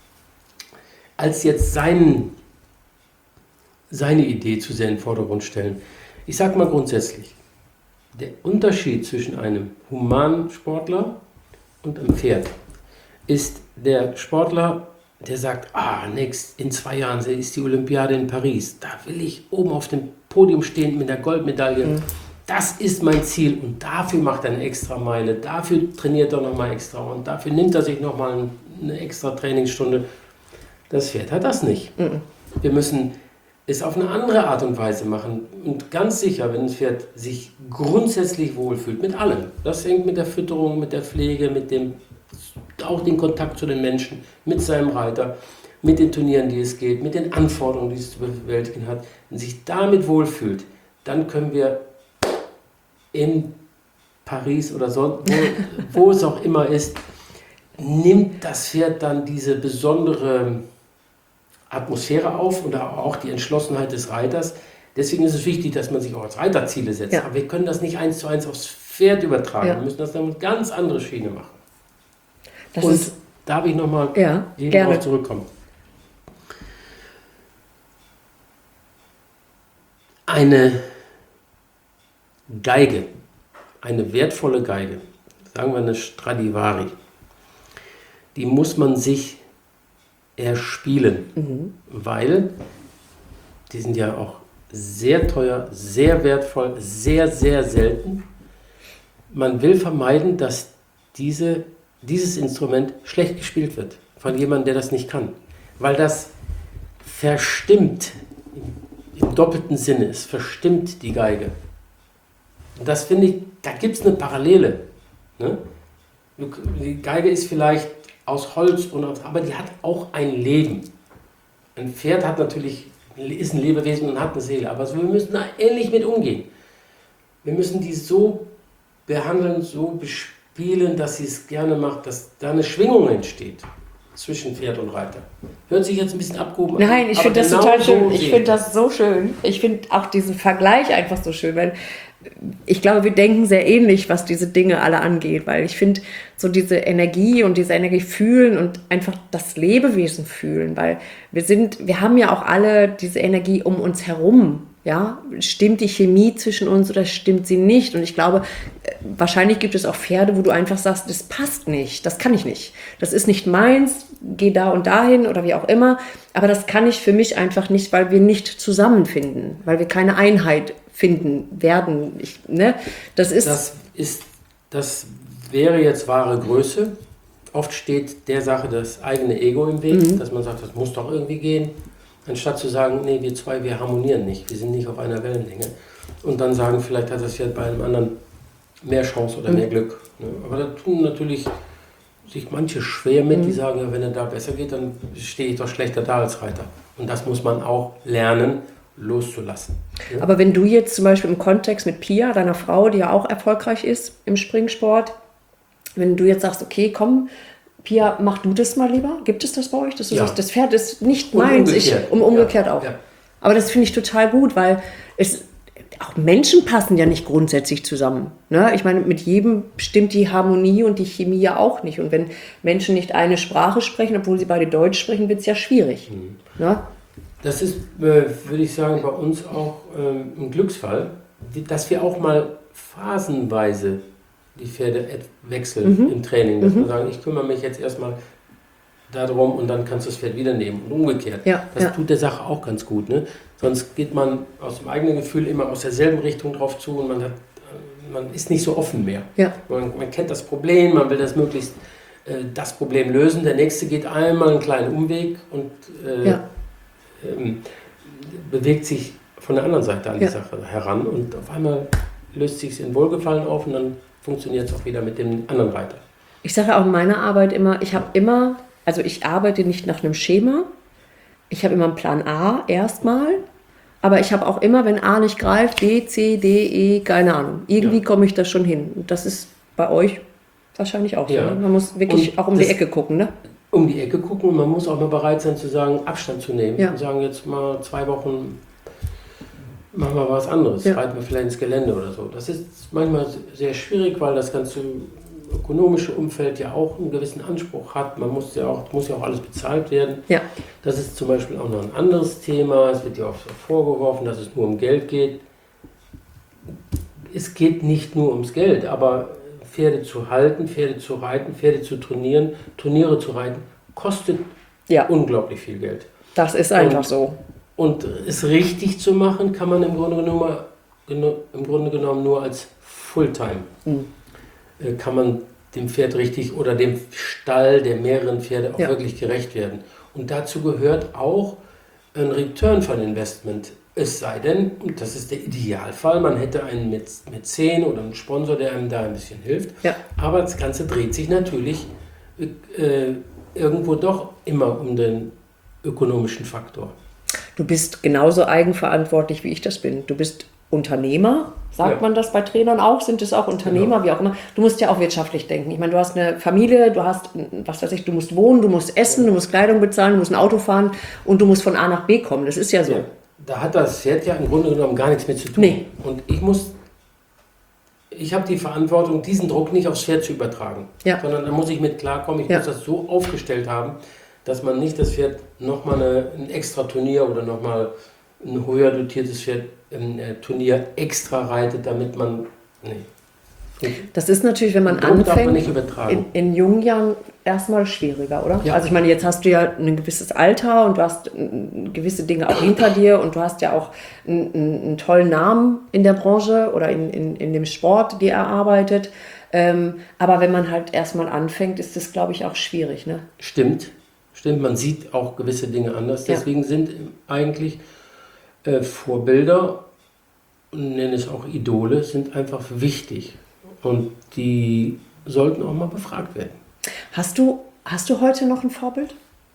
seine Idee zu sehr in den Vordergrund stellen. Ich sage mal grundsätzlich, der Unterschied zwischen einem humanen Sportler und einem Pferd ist der Sportler, der sagt, in 2 Jahren ist die Olympiade in Paris, da will ich oben auf dem Podium stehen mit der Goldmedaille. das ist mein Ziel und dafür macht er eine extra Meile, dafür trainiert er nochmal extra und dafür nimmt er sich nochmal eine extra Trainingsstunde. Das Pferd hat das nicht. Wir müssen es auf eine andere Art und Weise machen und ganz sicher, wenn ein Pferd sich grundsätzlich wohlfühlt, mit allem, das hängt mit der Fütterung, mit der Pflege, auch den Kontakt zu den Menschen, mit seinem Reiter, mit den Turnieren, die es geht, mit den Anforderungen, die es zu bewältigen hat, wenn sich damit wohlfühlt, dann können wir in Paris oder so, wo es auch immer ist, nimmt das Pferd dann diese besondere Atmosphäre auf und auch die Entschlossenheit des Reiters. Deswegen ist es wichtig, dass man sich auch als Reiter Ziele setzt. Ja. Aber wir können das nicht 1:1 aufs Pferd übertragen. Wir müssen das dann mit ganz andere Schiene machen. Darf ich nochmal darauf zurückkommen? Eine Geige, eine wertvolle Geige, sagen wir eine Stradivari, die muss man sich erspielen, weil die sind ja auch sehr teuer, sehr wertvoll, sehr, sehr selten. Man will vermeiden, dass dieses Instrument schlecht gespielt wird von jemandem, der das nicht kann, weil das verstimmt, im doppelten Sinne, es verstimmt die Geige. Und das finde ich, da gibt es eine Parallele. Ne? Die Geige ist vielleicht aus Holz, aber die hat auch ein Leben. Ein Pferd hat natürlich, ist ein Lebewesen und hat eine Seele, aber wir müssen da ähnlich mit umgehen. Wir müssen die so behandeln, so bespielen, dass sie es gerne macht, dass da eine Schwingung entsteht zwischen Pferd und Reiter. Hört sich jetzt ein bisschen abgehoben an. Nein, ich finde das total schön. Ich finde das so schön. Ich finde auch diesen Vergleich einfach so schön, weil ich glaube, wir denken sehr ähnlich, was diese Dinge alle angeht, weil ich finde, so diese Energie und diese Energie fühlen und einfach das Lebewesen fühlen, weil wir haben ja auch alle diese Energie um uns herum. Ja, stimmt die Chemie zwischen uns oder stimmt sie nicht? Und ich glaube, wahrscheinlich gibt es auch Pferde, wo du einfach sagst, das passt nicht, das kann ich nicht. Das ist nicht meins, geh da und dahin oder wie auch immer. Aber das kann ich für mich einfach nicht, weil wir nicht zusammenfinden, weil wir keine Einheit finden werden. Das wäre jetzt wahre Größe. Oft steht der Sache das eigene Ego im Weg, dass man sagt, das muss doch irgendwie gehen. Anstatt zu sagen, nee, wir harmonieren nicht, wir sind nicht auf einer Wellenlänge. Und dann sagen, vielleicht hat das ja bei einem anderen mehr Chance oder mehr Glück. Ne? Aber da tun natürlich sich manche schwer mit, die sagen, ja, wenn er da besser geht, dann stehe ich doch schlechter da als Reiter. Und das muss man auch lernen, loszulassen. Ja? Aber wenn du jetzt zum Beispiel im Kontext mit Pia, deiner Frau, die ja auch erfolgreich ist im Springsport, wenn du jetzt sagst, okay, komm, Pia, mach du das mal lieber? Gibt es das bei euch? Dass du sagst, das Pferd ist nicht meins, umgekehrt auch. Ja. Aber das finde ich total gut, weil auch Menschen passen ja nicht grundsätzlich zusammen. Ne? Ich meine, mit jedem stimmt die Harmonie und die Chemie ja auch nicht. Und wenn Menschen nicht eine Sprache sprechen, obwohl sie beide Deutsch sprechen, wird es ja schwierig. Ne? Das ist, würde ich sagen, bei uns auch ein Glücksfall, dass wir auch mal phasenweise die Pferde wechseln im Training. Dass man sagen, ich kümmere mich jetzt erstmal darum und dann kannst du das Pferd wieder nehmen und umgekehrt. Das tut der Sache auch ganz gut. Ne? Sonst geht man aus dem eigenen Gefühl immer aus derselben Richtung drauf zu und man ist nicht so offen mehr. Ja. Man kennt das Problem, man will das möglichst das Problem lösen. Der nächste geht einmal einen kleinen Umweg und bewegt sich von der anderen Seite an die Sache heran und auf einmal löst sich es in Wohlgefallen auf und dann funktioniert es auch wieder mit dem anderen Reiter. Ich sage auch in meiner Arbeit immer, ich arbeite nicht nach einem Schema, ich habe immer einen Plan A erstmal, aber ich habe auch immer, wenn A nicht greift, B, C, D, E, keine Ahnung. Irgendwie komme ich da schon hin. Und das ist bei euch wahrscheinlich auch so. Ne? Man muss wirklich auch um die Ecke gucken, ne? Um die Ecke gucken und man muss auch mal bereit sein zu sagen, Abstand zu nehmen. Und sagen, jetzt mal 2 Wochen machen wir was anderes, reiten wir vielleicht ins Gelände oder so. Das ist manchmal sehr schwierig, weil das ganze ökonomische Umfeld ja auch einen gewissen Anspruch hat. Muss ja auch alles bezahlt werden. Ja. Das ist zum Beispiel auch noch ein anderes Thema. Es wird ja oft vorgeworfen, dass es nur um Geld geht. Es geht nicht nur ums Geld, aber Pferde zu halten, Pferde zu reiten, Pferde zu trainieren, Turniere zu reiten, kostet unglaublich viel Geld. Das ist einfach so. Und es richtig zu machen, kann man im Grunde genommen im Grunde genommen nur als Fulltime kann man dem Pferd richtig oder dem Stall der mehreren Pferde auch wirklich gerecht werden. Und dazu gehört auch ein Return von Investment. Es sei denn, und das ist der Idealfall, man hätte einen Mäzen oder einen Sponsor, der einem da ein bisschen hilft. Ja. Aber das Ganze dreht sich natürlich irgendwo doch immer um den ökonomischen Faktor. Du bist genauso eigenverantwortlich, wie ich das bin. Du bist Unternehmer, sagt man das bei Trainern auch? Sind es auch Unternehmer, wie auch immer? Du musst ja auch wirtschaftlich denken. Ich meine, du hast eine Familie, du hast, was weiß ich, du musst wohnen, du musst essen, du musst Kleidung bezahlen, du musst ein Auto fahren und du musst von A nach B kommen. Das ist ja so. Ja. Da hat das Pferd ja im Grunde genommen gar nichts mit zu tun. Nee. Und ich habe die Verantwortung, diesen Druck nicht aufs Pferd zu übertragen. Ja. Sondern da muss ich mit klarkommen, ich muss das so aufgestellt haben, dass man nicht das Pferd nochmal ein extra Turnier oder nochmal ein höher dotiertes Pferd im Turnier extra reitet, damit man... Nee. Das ist natürlich, wenn man anfängt, in jungen Jahren erstmal schwieriger, oder? Ja. Also ich meine, jetzt hast du ja ein gewisses Alter und du hast gewisse Dinge auch hinter dir und du hast ja auch einen tollen Namen in der Branche oder in dem Sport, die er arbeitet. Aber wenn man halt erstmal anfängt, ist das, glaube ich, auch schwierig, ne? Stimmt, man sieht auch gewisse Dinge anders. Deswegen sind eigentlich Vorbilder, nenne es auch Idole, sind einfach wichtig. Und die sollten auch mal befragt werden. Hast du heute noch ein Vorbild?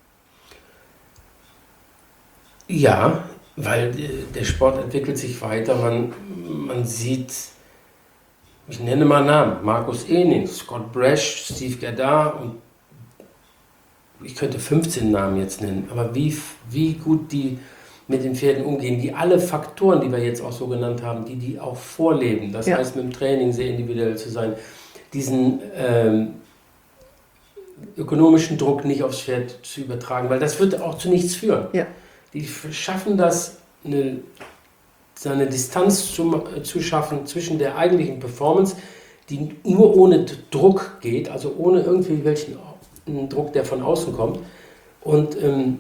Ja, weil der Sport entwickelt sich weiter. Man sieht, ich nenne mal Namen, Markus Ehning, Scott Brash, Steve Gerdar und ich könnte 15 Namen jetzt nennen. Aber wie gut die mit den Pferden umgehen, die alle Faktoren, die wir jetzt auch so genannt haben, die auch vorleben, das heißt mit dem Training sehr individuell zu sein, diesen ökonomischen Druck nicht aufs Pferd zu übertragen, weil das wird auch zu nichts führen. Ja. Die schaffen das, seine Distanz zu schaffen zwischen der eigentlichen Performance, die nur ohne Druck geht, also ohne irgendwie welchen Druck, der von außen kommt, und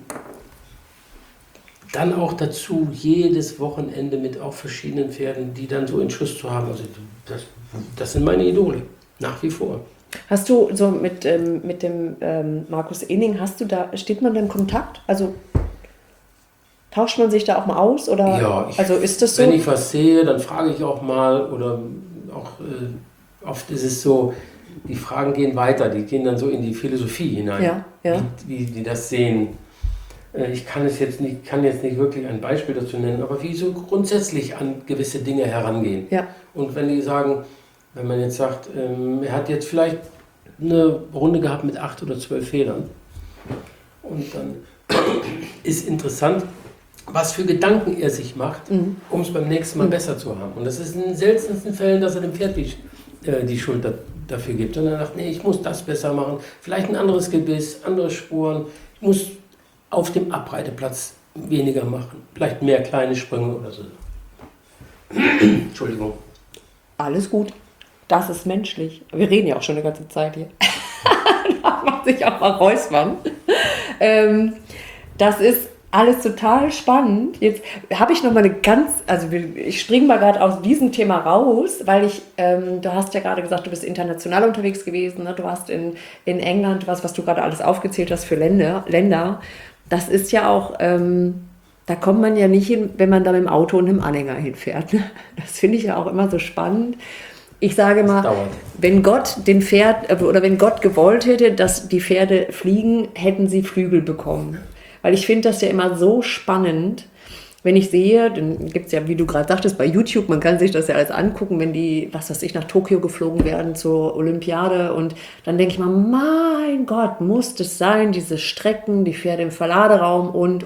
dann auch dazu jedes Wochenende mit auch verschiedenen Pferden, die dann so in Schuss zu haben. Also das sind meine Idole, nach wie vor. Hast du so mit dem Markus Ehning, steht man da in Kontakt? Also tauscht man sich da auch mal aus? Oder? Ja, also ist das so? Wenn ich was sehe, dann frage ich auch mal, oder auch oft ist es so, die Fragen gehen weiter, die gehen dann so in die Philosophie hinein, wie die das sehen. Ich kann jetzt nicht wirklich ein Beispiel dazu nennen, aber wie so grundsätzlich an gewisse Dinge herangehen. Ja. Und wenn man jetzt sagt, er hat jetzt vielleicht eine Runde gehabt mit 8 oder 12 Federn und dann ist interessant, was für Gedanken er sich macht, um es beim nächsten Mal besser zu haben. Und das ist in den seltensten Fällen, dass er dem Pferd die Schuld dafür gibt. Und er sagt, nee, ich muss das besser machen, vielleicht ein anderes Gebiss, andere Spuren, ich muss auf dem Abreiteplatz weniger machen. Vielleicht mehr kleine Sprünge oder so. Entschuldigung. Alles gut. Das ist menschlich. Wir reden ja auch schon eine ganze Zeit hier. Da macht sich auch mal räuspern. Das ist alles total spannend. Jetzt habe ich noch mal ich springe mal gerade aus diesem Thema raus, weil du hast ja gerade gesagt, du bist international unterwegs gewesen, ne? Du warst in England, was du gerade alles aufgezählt hast für Länder. Das ist ja auch, da kommt man ja nicht hin, wenn man da mit dem Auto und einem Anhänger hinfährt. Das finde ich ja auch immer so spannend. Ich sage mal, wenn Gott wenn Gott gewollt hätte, dass die Pferde fliegen, hätten sie Flügel bekommen. Weil ich finde das ja immer so spannend, wenn ich sehe, dann gibt es ja, wie du gerade sagtest, bei YouTube, man kann sich das ja alles angucken, wenn die, nach Tokio geflogen werden zur Olympiade, und dann denke ich mal, mein Gott, muss das sein, diese Strecken, die Pferde im Verladeraum und.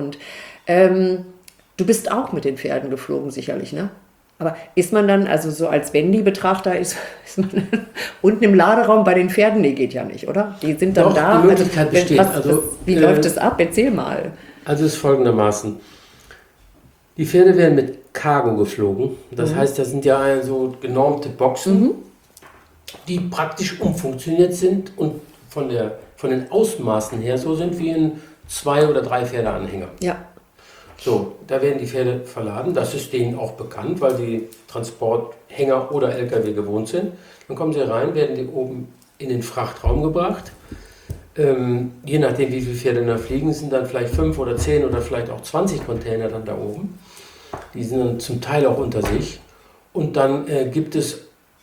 Du bist auch mit den Pferden geflogen, sicherlich, ne? Aber ist man dann, also so als Wendy-Betrachter, ist man unten im Laderaum bei den Pferden? Nee, geht ja nicht, oder? Die sind dann doch, da. Die Möglichkeit besteht. Wie läuft das ab? Erzähl mal. Also es ist folgendermaßen. Die Pferde werden mit Cargo geflogen. Das heißt, das sind ja so genormte Boxen, die praktisch umfunktioniert sind und von den Ausmaßen her so sind wie ein 2- oder 3 Pferdeanhänger. Ja. So, da werden die Pferde verladen. Das ist denen auch bekannt, weil sie Transporthänger oder LKW gewohnt sind. Dann kommen sie rein, werden die oben in den Frachtraum gebracht. Je nachdem, wie viele Pferde da fliegen, sind dann vielleicht 5 oder 10 oder vielleicht auch 20 Container dann da oben. Die sind dann zum Teil auch unter sich. Und dann gibt es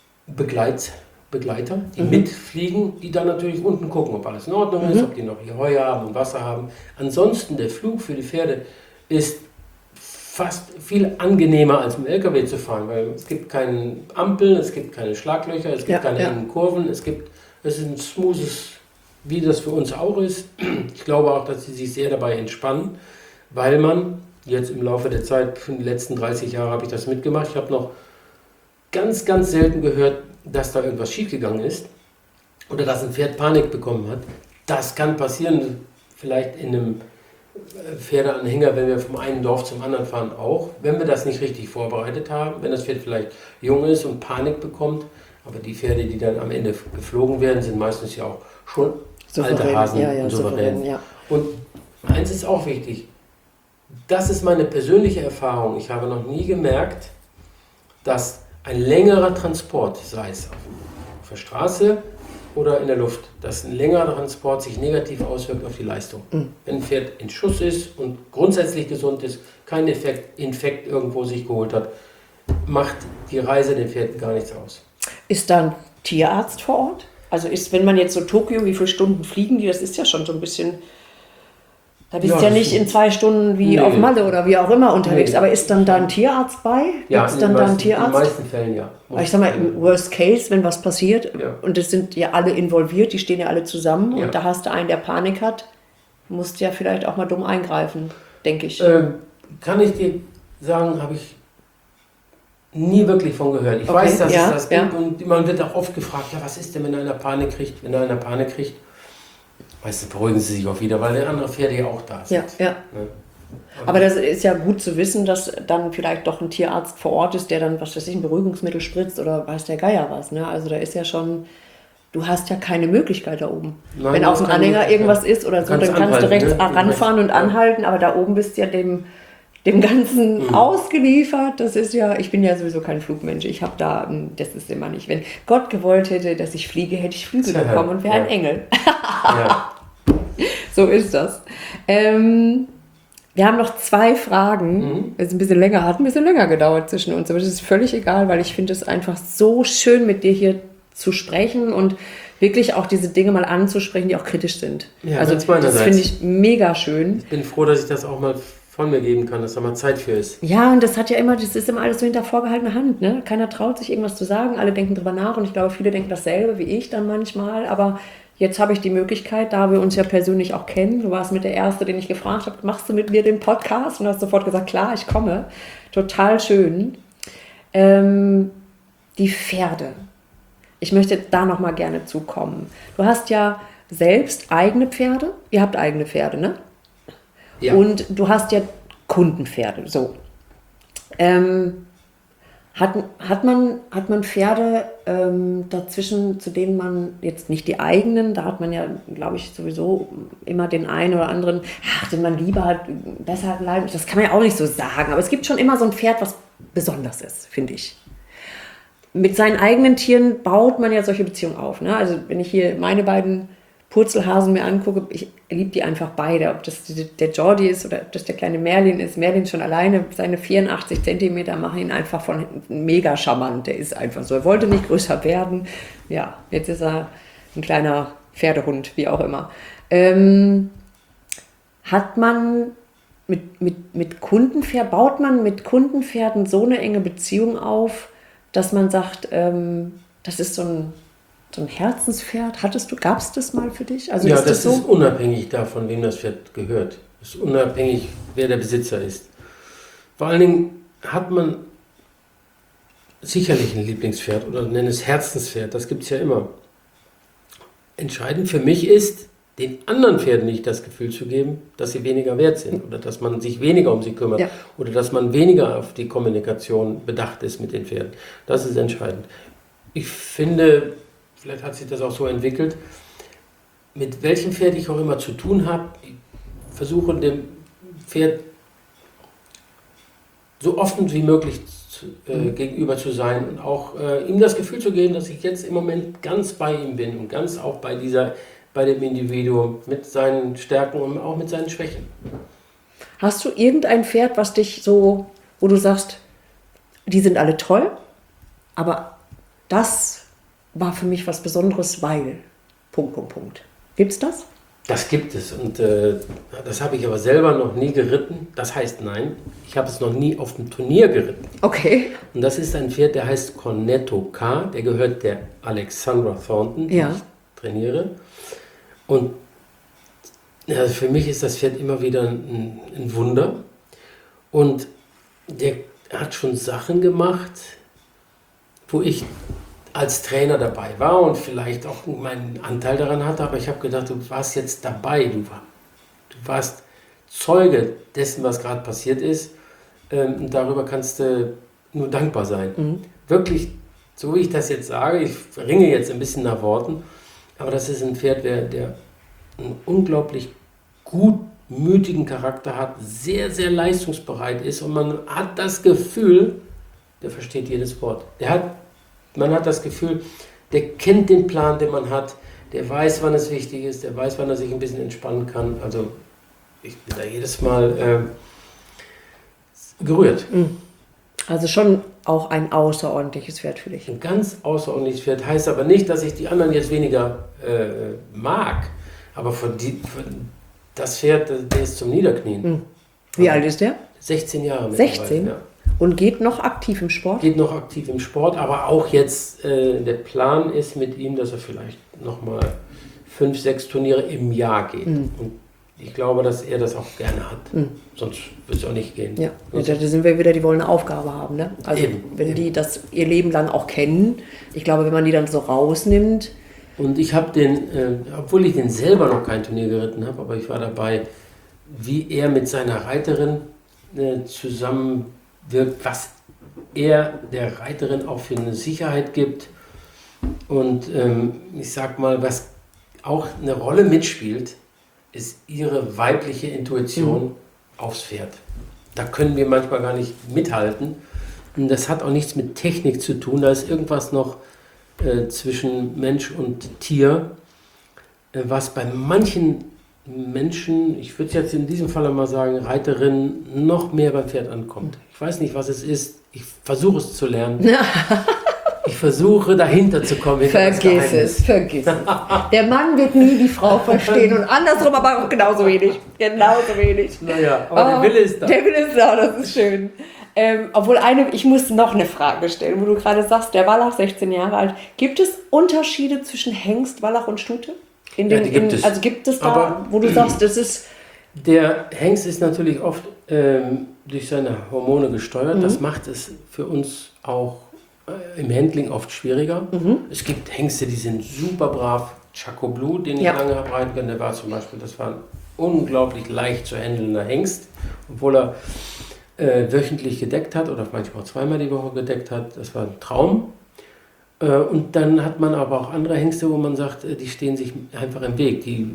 Begleiter, die mitfliegen, die dann natürlich unten gucken, ob alles in Ordnung ist, ob die noch hier Heu haben und Wasser haben. Ansonsten, der Flug für die Pferde ist fast viel angenehmer als mit dem LKW zu fahren, weil es gibt keine Ampeln, es gibt keine Schlaglöcher, es gibt keine engen Kurven, es ist ein smoothes, wie das für uns auch ist. Ich glaube auch, dass sie sich sehr dabei entspannen, weil man jetzt im Laufe der Zeit, für die letzten 30 Jahre habe ich das mitgemacht, ich habe noch ganz, ganz selten gehört, dass da irgendwas schiefgegangen ist oder dass ein Pferd Panik bekommen hat. Das kann passieren, vielleicht in einem Pferdeanhänger, wenn wir vom einen Dorf zum anderen fahren, auch, wenn wir das nicht richtig vorbereitet haben, wenn das Pferd vielleicht jung ist und Panik bekommt, aber die Pferde, die dann am Ende geflogen werden, sind meistens ja auch schon souverän, alte Hasen und souverän. Ja. Und eins ist auch wichtig, das ist meine persönliche Erfahrung, ich habe noch nie gemerkt, dass ein längerer Transport, sei es auf der Straße oder in der Luft, dass ein längerer Transport sich negativ auswirkt auf die Leistung. Wenn ein Pferd in Schuss ist und grundsätzlich gesund ist, kein Infekt irgendwo sich geholt hat, macht die Reise den Pferden gar nichts aus. Ist da ein Tierarzt vor Ort? Also wenn man jetzt so Tokio, wie viele Stunden fliegen die, das ist ja schon so ein bisschen... Da bist du ja nicht in 2 Stunden wie auf Malle oder wie auch immer unterwegs, aber ist dann da ein Tierarzt bei? Ja, in den meisten Fällen ja. Ich sag mal, im Worst Case, wenn was passiert, und es sind ja alle involviert, die stehen ja alle zusammen, und da hast du einen, der Panik hat, musst ja vielleicht auch mal dumm eingreifen, denke ich. Kann ich dir sagen, habe ich nie wirklich von gehört. Ich weiß, dass es das gibt, und man wird auch oft gefragt, ja, was ist denn, wenn einer Panik kriegt? Meistens beruhigen sie sich auch wieder, weil der andere Pferde ja auch da sind. Ja. Ne? Aber das ist ja gut zu wissen, dass dann vielleicht doch ein Tierarzt vor Ort ist, der dann, was weiß ich, ein Beruhigungsmittel spritzt oder weiß der Geier was. Ne? Also da ist ja schon, du hast ja keine Möglichkeit da oben. Nein, wenn auf dem Anhänger irgendwas ist oder so, dann kannst du rechts ranfahren und anhalten, aber da oben bist du ja dem Ganzen ausgeliefert. Das ist ja, ich bin ja sowieso kein Flugmensch. Ich habe da, das ist immer nicht. Wenn Gott gewollt hätte, dass ich fliege, hätte ich Flügel bekommen und wäre ein Engel. So ist das. Wir haben noch 2 Fragen. Es ist hat ein bisschen länger gedauert zwischen uns, aber das ist völlig egal, weil ich finde es einfach so schön, mit dir hier zu sprechen und wirklich auch diese Dinge mal anzusprechen, die auch kritisch sind. Ja, also das finde ich mega schön. Ich bin froh, dass ich das auch mal von mir geben kann, dass da mal Zeit für ist. Ja, und das ist immer alles so hinter vorgehaltener Hand. Ne? Keiner traut sich irgendwas zu sagen, alle denken drüber nach und ich glaube, viele denken dasselbe wie ich dann manchmal, aber jetzt habe ich die Möglichkeit, da wir uns ja persönlich auch kennen, du warst mit der Erste, den ich gefragt habe, machst du mit mir den Podcast? Und du hast sofort gesagt, klar, ich komme. Total schön. Die Pferde. Ich möchte da noch mal gerne zukommen. Du hast ja selbst eigene Pferde. Ihr habt eigene Pferde, ne? Ja. Und du hast ja Kundenpferde. So. Hat man Pferde dazwischen, zu denen man jetzt nicht die eigenen, da hat man ja, glaube ich, sowieso immer den einen oder anderen, den man lieber hat, besser leiden. Das kann man ja auch nicht so sagen, aber es gibt schon immer so ein Pferd, was besonders ist, finde ich. Mit seinen eigenen Tieren baut man ja solche Beziehungen auf. Ne? Also wenn ich hier meine beiden Purzelhasen mir angucke, ich liebe die einfach beide, ob das der Jordi ist oder ob das der kleine Merlin ist. Merlin schon alleine, seine 84 Zentimeter machen ihn einfach von mega charmant. Der ist einfach so. Er wollte nicht größer werden. Ja, jetzt ist er ein kleiner Pferdehund, wie auch immer. Hat man mit Kundenpferden, baut man mit Kundenpferden so eine enge Beziehung auf, dass man sagt, das ist so ein Herzenspferd, gab es das mal für dich? Also ja, das ist unabhängig davon, wem das Pferd gehört. Das ist unabhängig, wer der Besitzer ist. Vor allen Dingen hat man sicherlich ein Lieblingspferd oder nenne es Herzenspferd, das gibt es ja immer. Entscheidend für mich ist, den anderen Pferden nicht das Gefühl zu geben, dass sie weniger wert sind oder dass man sich weniger um sie kümmert oder dass man weniger auf die Kommunikation bedacht ist mit den Pferden. Das ist entscheidend. Ich finde, vielleicht hat sich das auch so entwickelt, mit welchem Pferd ich auch immer zu tun habe, ich versuche dem Pferd so offen wie möglich gegenüber zu sein und auch ihm das Gefühl zu geben, dass ich jetzt im Moment ganz bei ihm bin und ganz auch bei dem Individuum mit seinen Stärken und auch mit seinen Schwächen. Hast du irgendein Pferd, was dich so, wo du sagst, die sind alle toll, aber das war für mich was Besonderes, weil... ... Gibt's das? Das gibt es und das habe ich aber selber noch nie geritten. Das heißt nein, ich habe es noch nie auf dem Turnier geritten. Okay. Und das ist ein Pferd, der heißt Cornetto K. Der gehört der Alexandra Thornton, die Ja. ich trainiere. Und ja, für mich ist das Pferd immer wieder ein Wunder. Und der hat schon Sachen gemacht, wo ich als Trainer dabei war und vielleicht auch meinen Anteil daran hatte, aber ich habe gedacht, du warst jetzt dabei, du warst Zeuge dessen, was gerade passiert ist, und darüber kannst du nur dankbar sein. Wirklich, so wie ich das jetzt sage, ich ringe jetzt ein bisschen nach Worten, aber das ist ein Pferd, der einen unglaublich gutmütigen Charakter hat, sehr, sehr leistungsbereit ist und man hat das Gefühl, der versteht jedes Wort. Man hat das Gefühl, der kennt den Plan, den man hat, der weiß, wann es wichtig ist, der weiß, wann er sich ein bisschen entspannen kann. Also ich bin da jedes Mal gerührt. Also schon auch ein außerordentliches Pferd für dich. Ein ganz außerordentliches Pferd, heißt aber nicht, dass ich die anderen jetzt weniger mag. Aber für das Pferd, der ist zum Niederknien. Wie alt ist der? 16 Jahre. 16? Ja. Und geht noch aktiv im Sport? Geht noch aktiv im Sport, aber auch jetzt, der Plan ist mit ihm, dass er vielleicht nochmal 5, 6 Turniere im Jahr geht. Und ich glaube, dass er das auch gerne hat. Sonst würde es auch nicht gehen. Ja, und da sind wir wieder, die wollen eine Aufgabe haben. Ne? Also wenn die das ihr Leben lang auch kennen, ich glaube, wenn man die dann so rausnimmt. Und ich habe obwohl ich den selber noch kein Turnier geritten habe, aber ich war dabei, wie er mit seiner Reiterin zusammenwirkt, was er der Reiterin auch für eine Sicherheit gibt. Und ich sag mal, was auch eine Rolle mitspielt, ist ihre weibliche Intuition aufs Pferd. Da können wir manchmal gar nicht mithalten. Und das hat auch nichts mit Technik zu tun. Da ist irgendwas noch zwischen Mensch und Tier, was bei manchen Menschen, ich würde jetzt in diesem Fall mal sagen, Reiterinnen, noch mehr beim Pferd ankommt. Ich weiß nicht, was es ist. Ich versuche es zu lernen. Ich versuche dahinter zu kommen. Vergiss es. Der Mann wird nie die Frau verstehen und andersrum aber auch genauso wenig. Naja, aber der Wille ist da. Der Wille ist da, das ist schön. Ich muss noch eine Frage stellen, wo du gerade sagst, der Wallach, 16 Jahre alt. Gibt es Unterschiede zwischen Hengst, Wallach und Stute? Also gibt es da, aber wo du sagst, das ist... Der Hengst ist natürlich oft durch seine Hormone gesteuert. Das macht es für uns auch im Handling oft schwieriger. Es gibt Hengste, die sind super brav. Chaco Blue, den ich lange habe reiten können, das war ein unglaublich leicht zu handelnder Hengst, obwohl er wöchentlich gedeckt hat oder manchmal zweimal die Woche gedeckt hat. Das war ein Traum. Und dann hat man aber auch andere Hengste, wo man sagt, die stehen sich einfach im Weg. Die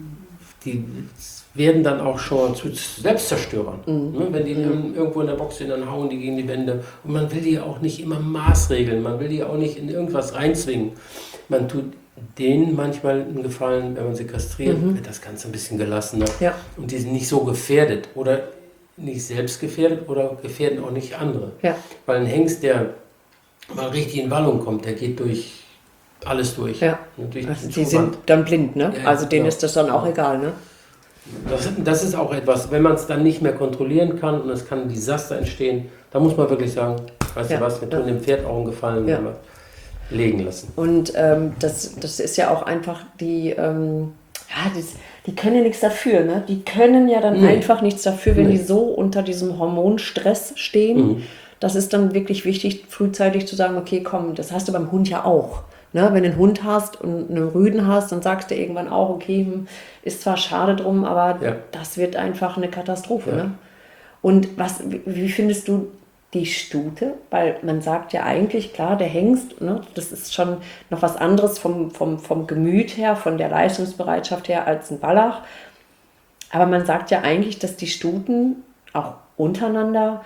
werden dann auch schon zu Selbstzerstörern. Wenn die irgendwo in der Box sind, dann hauen die gegen die Wände. Und man will die auch nicht immer maßregeln. Man will die auch nicht in irgendwas reinzwingen. Man tut denen manchmal einen Gefallen, wenn man sie kastriert, wird das Ganze ein bisschen gelassener. Ja. Und die sind nicht so gefährdet oder nicht selbst gefährdet oder gefährden auch nicht andere. Ja. Weil ein Hengst, der mal richtig in Wallung kommt, der geht durch alles durch. Ja. Also die sind dann blind, ne? Ja, also denen ist das dann auch egal, ne? Das ist auch etwas, wenn man es dann nicht mehr kontrollieren kann und es kann ein Desaster entstehen, da muss man wirklich sagen, weißt du was, wir tun dem Pferd auch einen Gefallen, wenn wir legen lassen. Und das ist ja auch einfach die können ja nichts dafür, ne? Die können ja dann einfach nichts dafür, wenn die so unter diesem Hormonstress stehen. Das ist dann wirklich wichtig, frühzeitig zu sagen, okay, komm, das hast du beim Hund ja auch. Ne? Wenn du einen Hund hast und einen Rüden hast, dann sagst du irgendwann auch, okay, ist zwar schade drum, aber das wird einfach eine Katastrophe. Ja. Ne? Und wie findest du die Stute? Weil man sagt ja eigentlich, klar, der Hengst, ne, das ist schon noch was anderes vom Gemüt her, von der Leistungsbereitschaft her als ein Wallach. Aber man sagt ja eigentlich, dass die Stuten auch untereinander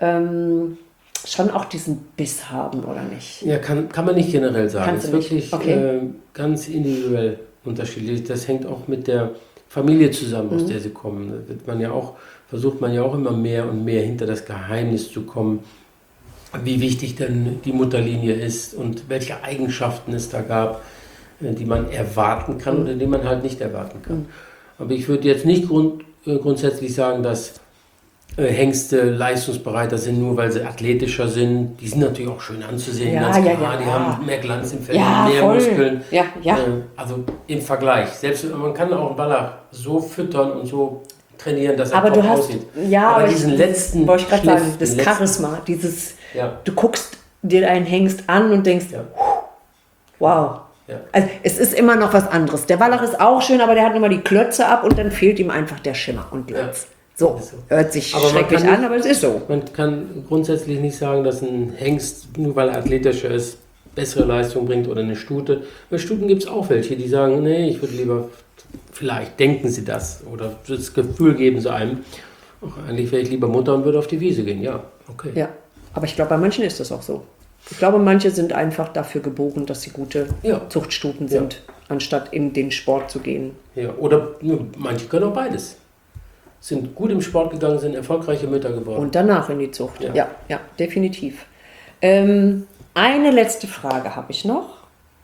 schon auch diesen Biss haben, oder nicht? Ja, kann man nicht generell sagen. Kannst Es du ist nicht? wirklich Okay. ganz individuell unterschiedlich. Das hängt auch mit der Familie zusammen, aus der sie kommen. Da versucht man ja auch immer mehr und mehr hinter das Geheimnis zu kommen, wie wichtig denn die Mutterlinie ist und welche Eigenschaften es da gab, die man erwarten kann oder die man halt nicht erwarten kann. Aber ich würde jetzt nicht grundsätzlich sagen, dass Hengste leistungsbereiter sind, nur weil sie athletischer sind. Die sind natürlich auch schön anzusehen, Ja, ganz ja, klar. ja. Die haben mehr Glanz im Fell, Ja, mehr voll. Muskeln. Ja, ja. Also im Vergleich. Selbst man kann auch einen Wallach so füttern und so trainieren, dass er Aber top du hast, aussieht. ja, aber aber diesen letzten wollte ich gerade Schliff, sagen, das den letzten- Charisma, dieses, Ja. du guckst dir einen Hengst an und denkst, Ja. wow. Ja. Also es ist immer noch was anderes. Der Wallach ist auch schön, aber der hat immer die Klötze ab und dann fehlt ihm einfach der Schimmer und Glanz. So, Ist so. hört sich Aber man schrecklich kann an, nicht- aber es ist so. Man kann grundsätzlich nicht sagen, dass ein Hengst, nur weil er athletischer ist, bessere Leistung bringt oder eine Stute. Bei Stuten gibt es auch welche, die sagen, nee, ich würde lieber, vielleicht denken sie das oder das Gefühl geben sie einem, ach, eigentlich wäre ich lieber Mutter und würde auf die Wiese gehen. Ja, okay. Ja, aber ich glaube, bei manchen ist das auch so. Ich glaube, manche sind einfach dafür geboren, dass sie gute Ja. Zuchtstuten sind, anstatt in den Sport zu gehen. Ja, oder manche können auch beides. Sind gut im Sport gegangen, sind erfolgreiche Mütter geworden. Und danach in die Zucht. Ja. Ja, definitiv. Eine letzte Frage habe ich noch.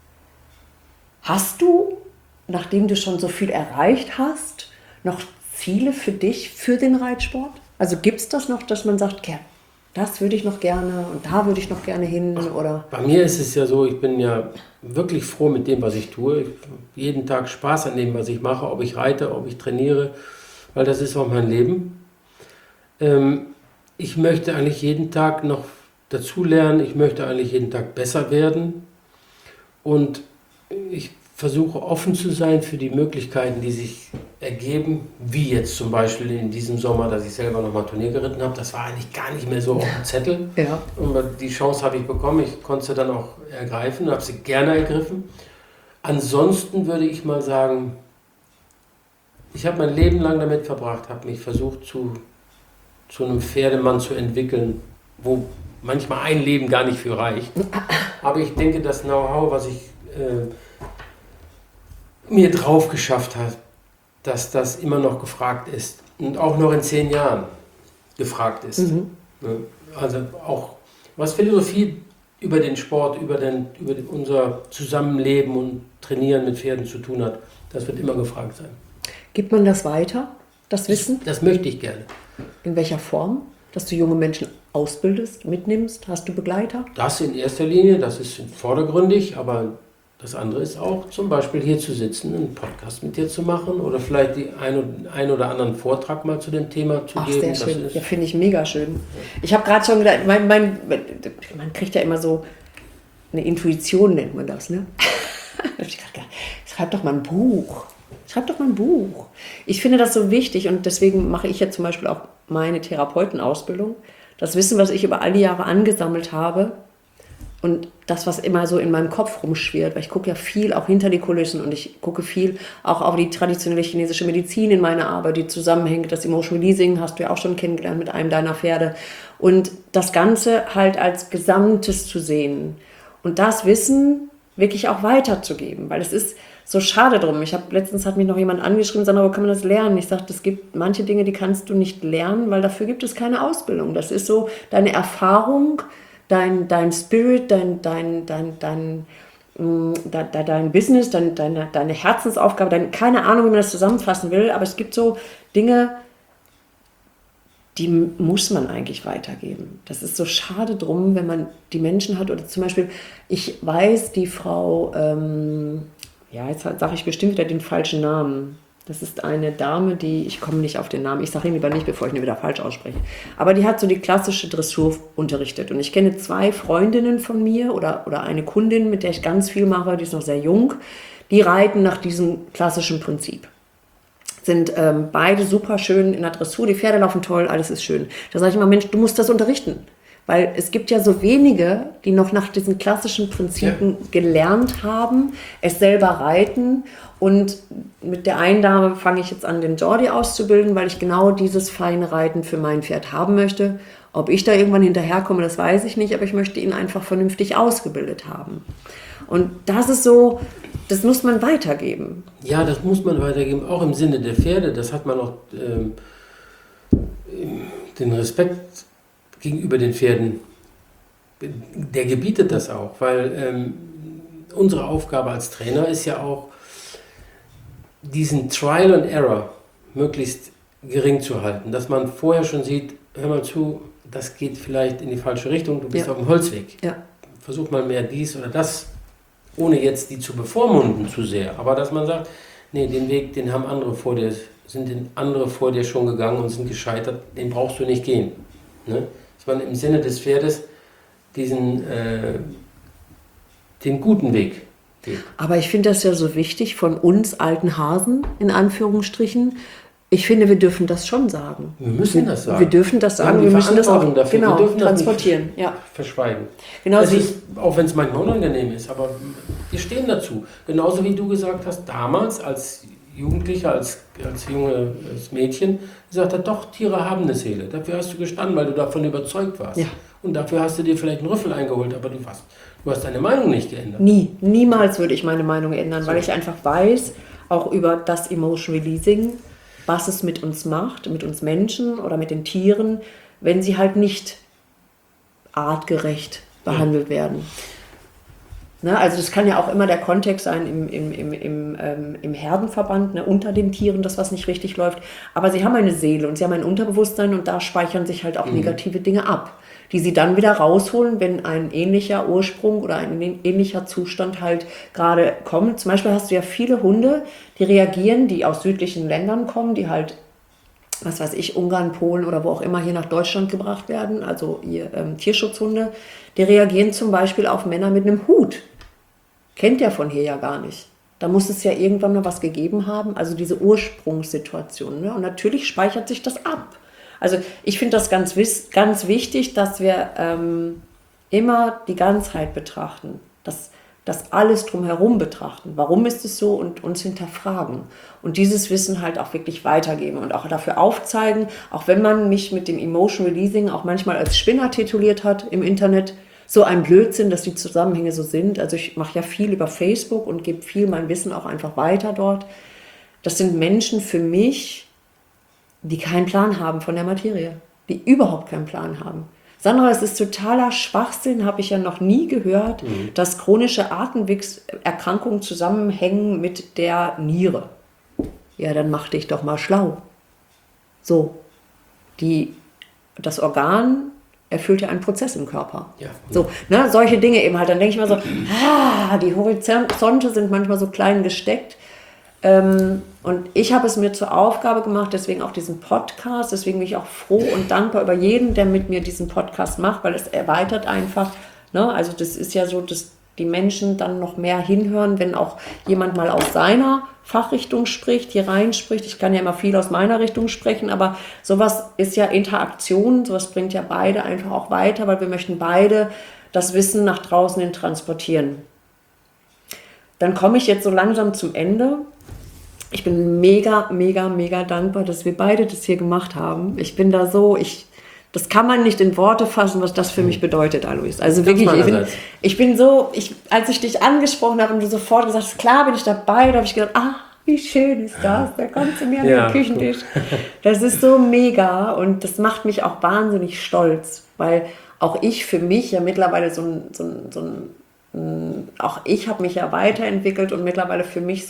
Hast du, nachdem du schon so viel erreicht hast, noch Ziele für dich, für den Reitsport? Also gibt es das noch, dass man sagt, ja, das würde ich noch gerne und da würde ich noch gerne hin? Oder? Bei mir ist es ja so, ich bin ja wirklich froh mit dem, was ich tue. Ich habe jeden Tag Spaß an dem, was ich mache, ob ich reite, ob ich trainiere, weil das ist auch mein Leben. Ich möchte eigentlich jeden Tag noch dazulernen, ich möchte eigentlich jeden Tag besser werden und ich versuche offen zu sein für die Möglichkeiten, die sich ergeben, wie jetzt zum Beispiel in diesem Sommer, dass ich selber nochmal Turnier geritten habe. Das war eigentlich gar nicht mehr so auf dem Zettel. Ja. Und die Chance habe ich bekommen, ich konnte sie dann auch ergreifen, habe sie gerne ergriffen. Ansonsten würde ich mal sagen, ich habe mein Leben lang damit verbracht, habe mich versucht zu einem Pferdemann zu entwickeln, wo manchmal ein Leben gar nicht für reicht. Aber ich denke, das Know-how, was ich mir drauf geschafft habe, dass das immer noch gefragt ist und auch noch in 10 Jahren gefragt ist. Also auch was Philosophie über den Sport, über unser Zusammenleben und Trainieren mit Pferden zu tun hat, das wird immer gefragt sein. Gibt man das weiter, das Wissen? Das möchte ich gerne. In welcher Form? Dass du junge Menschen ausbildest, mitnimmst? Hast du Begleiter? Das in erster Linie, das ist vordergründig, aber das andere ist auch zum Beispiel hier zu sitzen, einen Podcast mit dir zu machen oder vielleicht die ein oder anderen Vortrag mal zu dem Thema zu Ach, geben. sehr Das schön. ist- Ja, finde ich mega schön. Ich habe gerade schon gedacht, man kriegt ja immer so eine Intuition, nennt man das, ne? Da hab ich gerade gedacht, schreib doch mal ein Buch. Schreib doch mal ein Buch. Ich finde das so wichtig und deswegen mache ich jetzt zum Beispiel auch meine Therapeutenausbildung. Das Wissen, was ich über all die Jahre angesammelt habe und das, was immer so in meinem Kopf rumschwirrt, weil ich gucke ja viel auch hinter die Kulissen und ich gucke viel auch auf die traditionelle chinesische Medizin in meiner Arbeit, die zusammenhängt. Das Emotional Leasing hast du ja auch schon kennengelernt mit einem deiner Pferde. Und das Ganze halt als Gesamtes zu sehen und das Wissen wirklich auch weiterzugeben, weil es ist so schade drum. Letztens hat mich noch jemand angeschrieben, Sandra, wo kann man das lernen? Ich sagte, es gibt manche Dinge, die kannst du nicht lernen, weil dafür gibt es keine Ausbildung. Das ist so deine Erfahrung, dein Spirit, dein Business, deine Herzensaufgabe, keine Ahnung, wie man das zusammenfassen will, aber es gibt so Dinge, die muss man eigentlich weitergeben. Das ist so schade drum, wenn man die Menschen hat oder zum Beispiel, ich weiß, die Frau, jetzt sage ich bestimmt wieder den falschen Namen. Das ist eine Dame, ich komme nicht auf den Namen, ich sage ihn lieber nicht, bevor ich ihn wieder falsch ausspreche. Aber die hat so die klassische Dressur unterrichtet. Und ich kenne 2 Freundinnen von mir oder eine Kundin, mit der ich ganz viel mache, die ist noch sehr jung, die reiten nach diesem klassischen Prinzip. Sind beide super schön in der Dressur, die Pferde laufen toll, alles ist schön. Da sage ich immer, Mensch, du musst das unterrichten. Weil es gibt ja so wenige, die noch nach diesen klassischen Prinzipien gelernt haben, es selber reiten. Und mit der einen Dame fange ich jetzt an, den Jordi auszubilden, weil ich genau dieses feine Reiten für mein Pferd haben möchte. Ob ich da irgendwann hinterherkomme, das weiß ich nicht, aber ich möchte ihn einfach vernünftig ausgebildet haben. Und das ist so, das muss man weitergeben. Ja, das muss man weitergeben, auch im Sinne der Pferde. Das hat man auch den Respekt gegenüber den Pferden, der gebietet das auch, weil unsere Aufgabe als Trainer ist ja auch, diesen Trial and Error möglichst gering zu halten, dass man vorher schon sieht, hör mal zu, das geht vielleicht in die falsche Richtung, du bist auf dem Holzweg. Ja. Versuch mal mehr dies oder das, ohne jetzt die zu bevormunden zu sehr, aber dass man sagt, nee, den Weg, den haben andere vor dir, schon gegangen und sind gescheitert, den brauchst du nicht gehen. Ne? Dass man im Sinne des Pferdes den guten Weg geht. Aber ich finde das ja so wichtig von uns alten Hasen, in Anführungsstrichen. Ich finde, wir dürfen das schon sagen. Wir müssen das sagen. Wir dürfen das sagen, wir müssen das auch dafür. genau, wir dürfen transportieren. Das nicht verschweigen. Genau, Auch wenn es manchmal unangenehm ist, aber wir stehen dazu. Genauso wie du gesagt hast, damals als Jugendlicher, als junges Mädchen, gesagt hat, doch, Tiere haben eine Seele. Dafür hast du gestanden, weil du davon überzeugt warst. Ja. Und dafür hast du dir vielleicht einen Rüffel eingeholt, aber du hast deine Meinung nicht geändert. Niemals würde ich meine Meinung ändern, weil ich einfach weiß, auch über das Emotion Releasing, was es mit uns macht, mit uns Menschen oder mit den Tieren, wenn sie halt nicht artgerecht behandelt werden. Ne, also das kann ja auch immer der Kontext sein im Herdenverband, ne, unter den Tieren, das was nicht richtig läuft. Aber sie haben eine Seele und sie haben ein Unterbewusstsein und da speichern sich halt auch negative Dinge ab, die sie dann wieder rausholen, wenn ein ähnlicher Ursprung oder ein ähnlicher Zustand halt gerade kommt. Zum Beispiel hast du ja viele Hunde, die reagieren, die aus südlichen Ländern kommen, die halt, was weiß ich, Ungarn, Polen oder wo auch immer hier nach Deutschland gebracht werden, also Tierschutzhunde, die reagieren zum Beispiel auf Männer mit einem Hut. Kennt der von hier ja gar nicht. Da muss es ja irgendwann mal was gegeben haben, also diese Ursprungssituation. Ne? Und natürlich speichert sich das ab. Also ich finde das ganz wichtig, dass wir immer die Ganzheit betrachten, das alles drumherum betrachten. Warum ist es so und uns hinterfragen. Und dieses Wissen halt auch wirklich weitergeben und auch dafür aufzeigen, auch wenn man mich mit dem Emotion Releasing auch manchmal als Spinner tituliert hat im Internet, so ein Blödsinn, dass die Zusammenhänge so sind. Also ich mache ja viel über Facebook und gebe viel mein Wissen auch einfach weiter dort. Das sind Menschen für mich, die keinen Plan haben von der Materie, die überhaupt keinen Plan haben. Sandra, es ist totaler Schwachsinn, habe ich ja noch nie gehört, dass chronische Atemwegserkrankungen zusammenhängen mit der Niere. Ja, dann mach dich doch mal schlau. So, das Organ erfüllt ja einen Prozess im Körper. Ja. So, ne, solche Dinge eben halt. Dann denke ich mal so, die Horizonte sind manchmal so klein gesteckt. Und ich habe es mir zur Aufgabe gemacht, deswegen auch diesen Podcast, deswegen bin ich auch froh und dankbar über jeden, der mit mir diesen Podcast macht, weil es erweitert einfach, ne? Also das ist ja so, dass die Menschen dann noch mehr hinhören, wenn auch jemand mal aus seiner Fachrichtung spricht, hier reinspricht. Ich kann ja immer viel aus meiner Richtung sprechen, aber sowas ist ja Interaktion, sowas bringt ja beide einfach auch weiter, weil wir möchten beide das Wissen nach draußen hin transportieren. Dann komme ich jetzt so langsam zum Ende. Ich bin mega, mega, mega dankbar, dass wir beide das hier gemacht haben. Ich bin da so, das kann man nicht in Worte fassen, was das für mich bedeutet, Alois. Also wirklich, ich bin so, als ich dich angesprochen habe und du sofort gesagt hast, klar bin ich dabei, da habe ich gedacht, wie schön ist das, da kommst du mir an den Küchentisch. Das ist so mega und das macht mich auch wahnsinnig stolz, weil auch ich für mich ja mittlerweile auch ich habe mich ja weiterentwickelt und mittlerweile für mich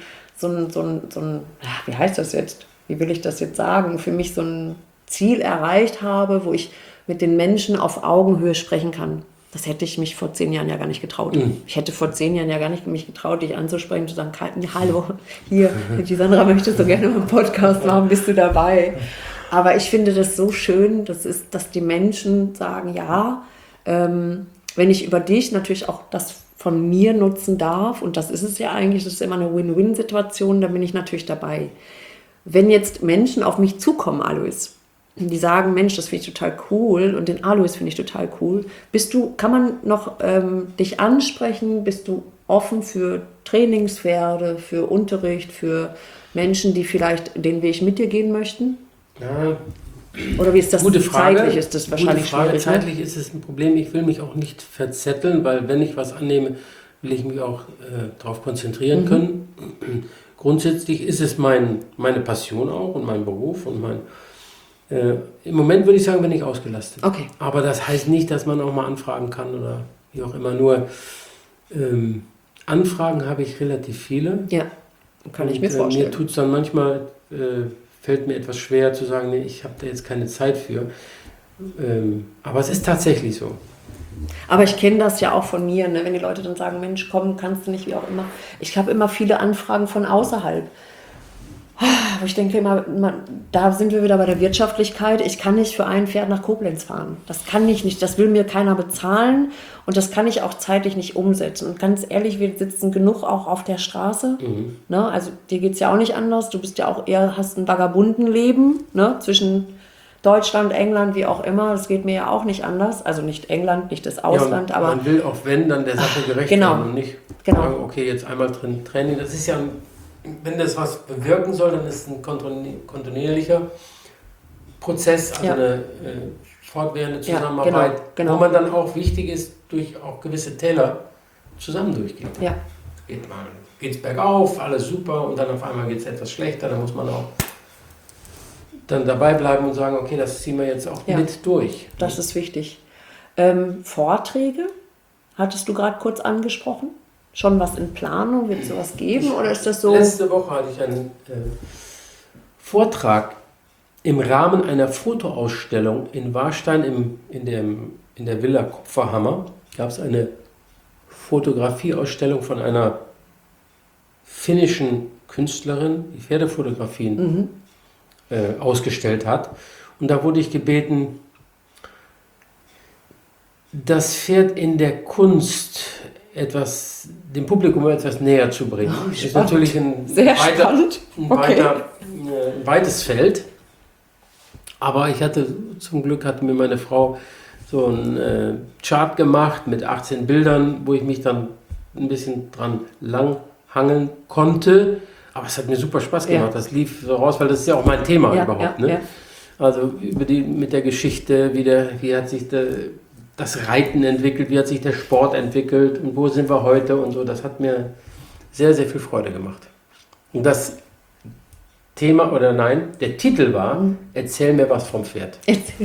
wie heißt das jetzt? Wie will ich das jetzt sagen? Für mich so ein Ziel erreicht habe, wo ich mit den Menschen auf Augenhöhe sprechen kann. Das hätte ich mich vor 10 Jahren ja gar nicht getraut. Ich hätte vor 10 Jahren ja gar nicht mich getraut, dich anzusprechen, zu sagen, hallo, hier, die Sandra möchte so gerne einen Podcast machen, bist du dabei? Aber ich finde das so schön, dass die Menschen sagen, ja, wenn ich über dich natürlich auch das von mir nutzen darf, und das ist es ja eigentlich, das ist immer eine Win-Win-Situation, dann bin ich natürlich dabei. Wenn jetzt Menschen auf mich zukommen, Alois, die sagen, Mensch, das finde ich total cool und den Alois finde ich total cool. Kann man noch dich ansprechen? Bist du offen für Trainingspferde, für Unterricht, für Menschen, die vielleicht den Weg mit dir gehen möchten? Ja, oder wie ist das? gute Frage. Zeitlich ist das wahrscheinlich schwierig. Zeitlich ist es ein Problem. Ich will mich auch nicht verzetteln, weil wenn ich was annehme, will ich mich auch darauf konzentrieren können. Grundsätzlich ist es meine Passion auch und mein Beruf und im Moment würde ich sagen, bin ich ausgelastet. Okay. Aber das heißt nicht, dass man auch mal anfragen kann oder wie auch immer. Nur Anfragen habe ich relativ viele. Ja, kann ich mir vorstellen. Mir tut es dann manchmal, fällt mir etwas schwer zu sagen, nee, ich habe da jetzt keine Zeit für. Aber es ist tatsächlich so. Aber ich kenne das ja auch von mir, ne? Wenn die Leute dann sagen, Mensch, komm, kannst du nicht, wie auch immer. Ich habe immer viele Anfragen von außerhalb. Wo ich denke immer, da sind wir wieder bei der Wirtschaftlichkeit. Ich kann nicht für ein Pferd nach Koblenz fahren. Das kann ich nicht, das will mir keiner bezahlen und das kann ich auch zeitlich nicht umsetzen. Und ganz ehrlich, wir sitzen genug auch auf der Straße. Ne? Also dir geht es ja auch nicht anders. Du bist ja auch eher, hast ein Vagabundenleben, ne? Zwischen Deutschland, England, wie auch immer. Das geht mir ja auch nicht anders. Also nicht England, nicht das Ausland. Ja, aber man will auch, wenn, dann der Sache gerecht werden und nicht sagen, okay, jetzt einmal drin Training. Das ist ja, wenn das was bewirken soll, dann ist es ein kontinuierlicher Prozess, also eine fortwährende Zusammenarbeit, genau. wo man dann auch wichtig ist, durch auch gewisse Täler zusammen durchgeht. Ja. Geht's bergauf, alles super und dann auf einmal geht es etwas schlechter, dann muss man auch dann dabei bleiben und sagen, okay, das ziehen wir jetzt auch mit durch. Das ist wichtig. Vorträge, hattest du gerade kurz angesprochen? Schon was in Planung? Wird es sowas geben oder ist das so? Letzte Woche hatte ich einen Vortrag im Rahmen einer Fotoausstellung in Warstein in der Villa Kupferhammer. Gab es eine Fotografieausstellung von einer finnischen Künstlerin, die Pferdefotografien ausgestellt hat. Und da wurde ich gebeten, das Pferd in der Kunst dem Publikum etwas näher zu bringen. Das ist natürlich ein weites Feld. Aber hatte mir meine Frau so einen Chart gemacht mit 18 Bildern, wo ich mich dann ein bisschen dran langhangeln konnte. Aber es hat mir super Spaß gemacht. Das lief so raus, weil das ist ja auch mein Thema überhaupt. Ne? Ja. Also mit der Geschichte, wie hat sich das Reiten entwickelt, wie hat sich der Sport entwickelt und wo sind wir heute und so. Das hat mir sehr, sehr viel Freude gemacht. Und das Thema, der Titel war, erzähl mir was vom Pferd.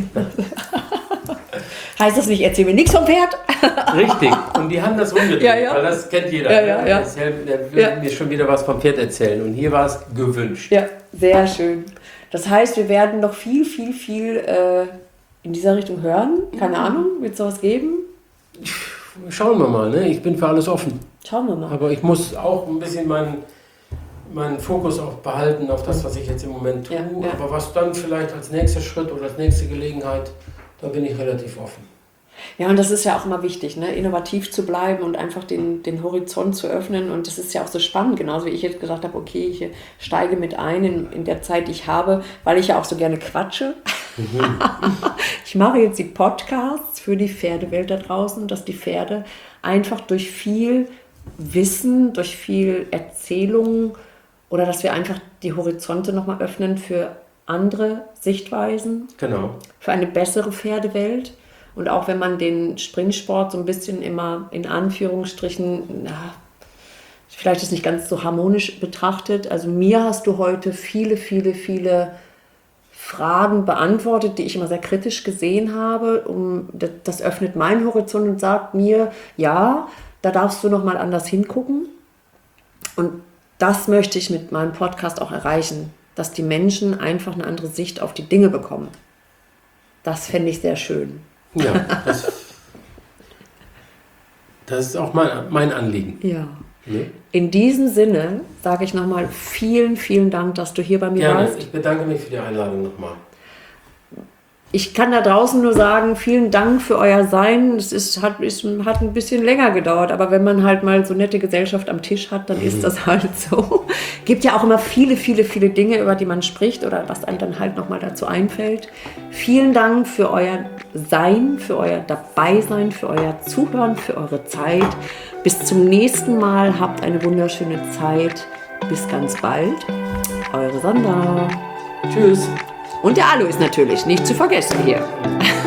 Heißt das nicht, erzähl mir nichts vom Pferd? Richtig. Und die haben das umgedreht, weil das kennt jeder. Der will mir schon wieder was vom Pferd erzählen. Und hier war es gewünscht. Ja, sehr schön. Das heißt, wir werden noch viel, viel, viel in dieser Richtung hören. Keine Ahnung, wird es sowas geben? Schauen wir mal, ne? Ich bin für alles offen. Schauen wir mal. Aber ich muss auch ein bisschen meinen Fokus auch behalten auf das, was ich jetzt im Moment tue. Ja. Aber was dann vielleicht als nächster Schritt oder als nächste Gelegenheit, da bin ich relativ offen. Ja, und das ist ja auch immer wichtig, ne? Innovativ zu bleiben und einfach den Horizont zu öffnen. Und das ist ja auch so spannend, genauso wie ich jetzt gesagt habe, okay, ich steige mit ein in der Zeit, die ich habe, weil ich ja auch so gerne quatsche. Ich mache jetzt die Podcasts für die Pferdewelt da draußen, dass die Pferde einfach durch viel Wissen, durch viel Erzählung oder dass wir einfach die Horizonte nochmal öffnen für andere Sichtweisen, für eine bessere Pferdewelt. Und auch wenn man den Springsport so ein bisschen immer in Anführungsstrichen, vielleicht ist nicht ganz so harmonisch betrachtet. Also mir hast du heute viele, viele, viele Fragen beantwortet, die ich immer sehr kritisch gesehen habe. Das öffnet meinen Horizont und sagt mir, ja, da darfst du nochmal anders hingucken. Und das möchte ich mit meinem Podcast auch erreichen, dass die Menschen einfach eine andere Sicht auf die Dinge bekommen. Das fände ich sehr schön. Ja, das ist auch mein Anliegen. Ja. Ne? In diesem Sinne sage ich nochmal vielen, vielen Dank, dass du hier bei mir warst. Ich bedanke mich für die Einladung nochmal. Ich kann da draußen nur sagen, vielen Dank für euer Sein. Hat ein bisschen länger gedauert, aber wenn man halt mal so nette Gesellschaft am Tisch hat, dann ist das halt so. Gibt ja auch immer viele, viele, viele Dinge, über die man spricht oder was einem dann halt nochmal dazu einfällt. Vielen Dank für euer Sein, für euer Dabeisein, für euer Zuhören, für eure Zeit. Bis zum nächsten Mal. Habt eine wunderschöne Zeit. Bis ganz bald. Eure Sandra. Tschüss. Und der Alois natürlich, nicht zu vergessen hier.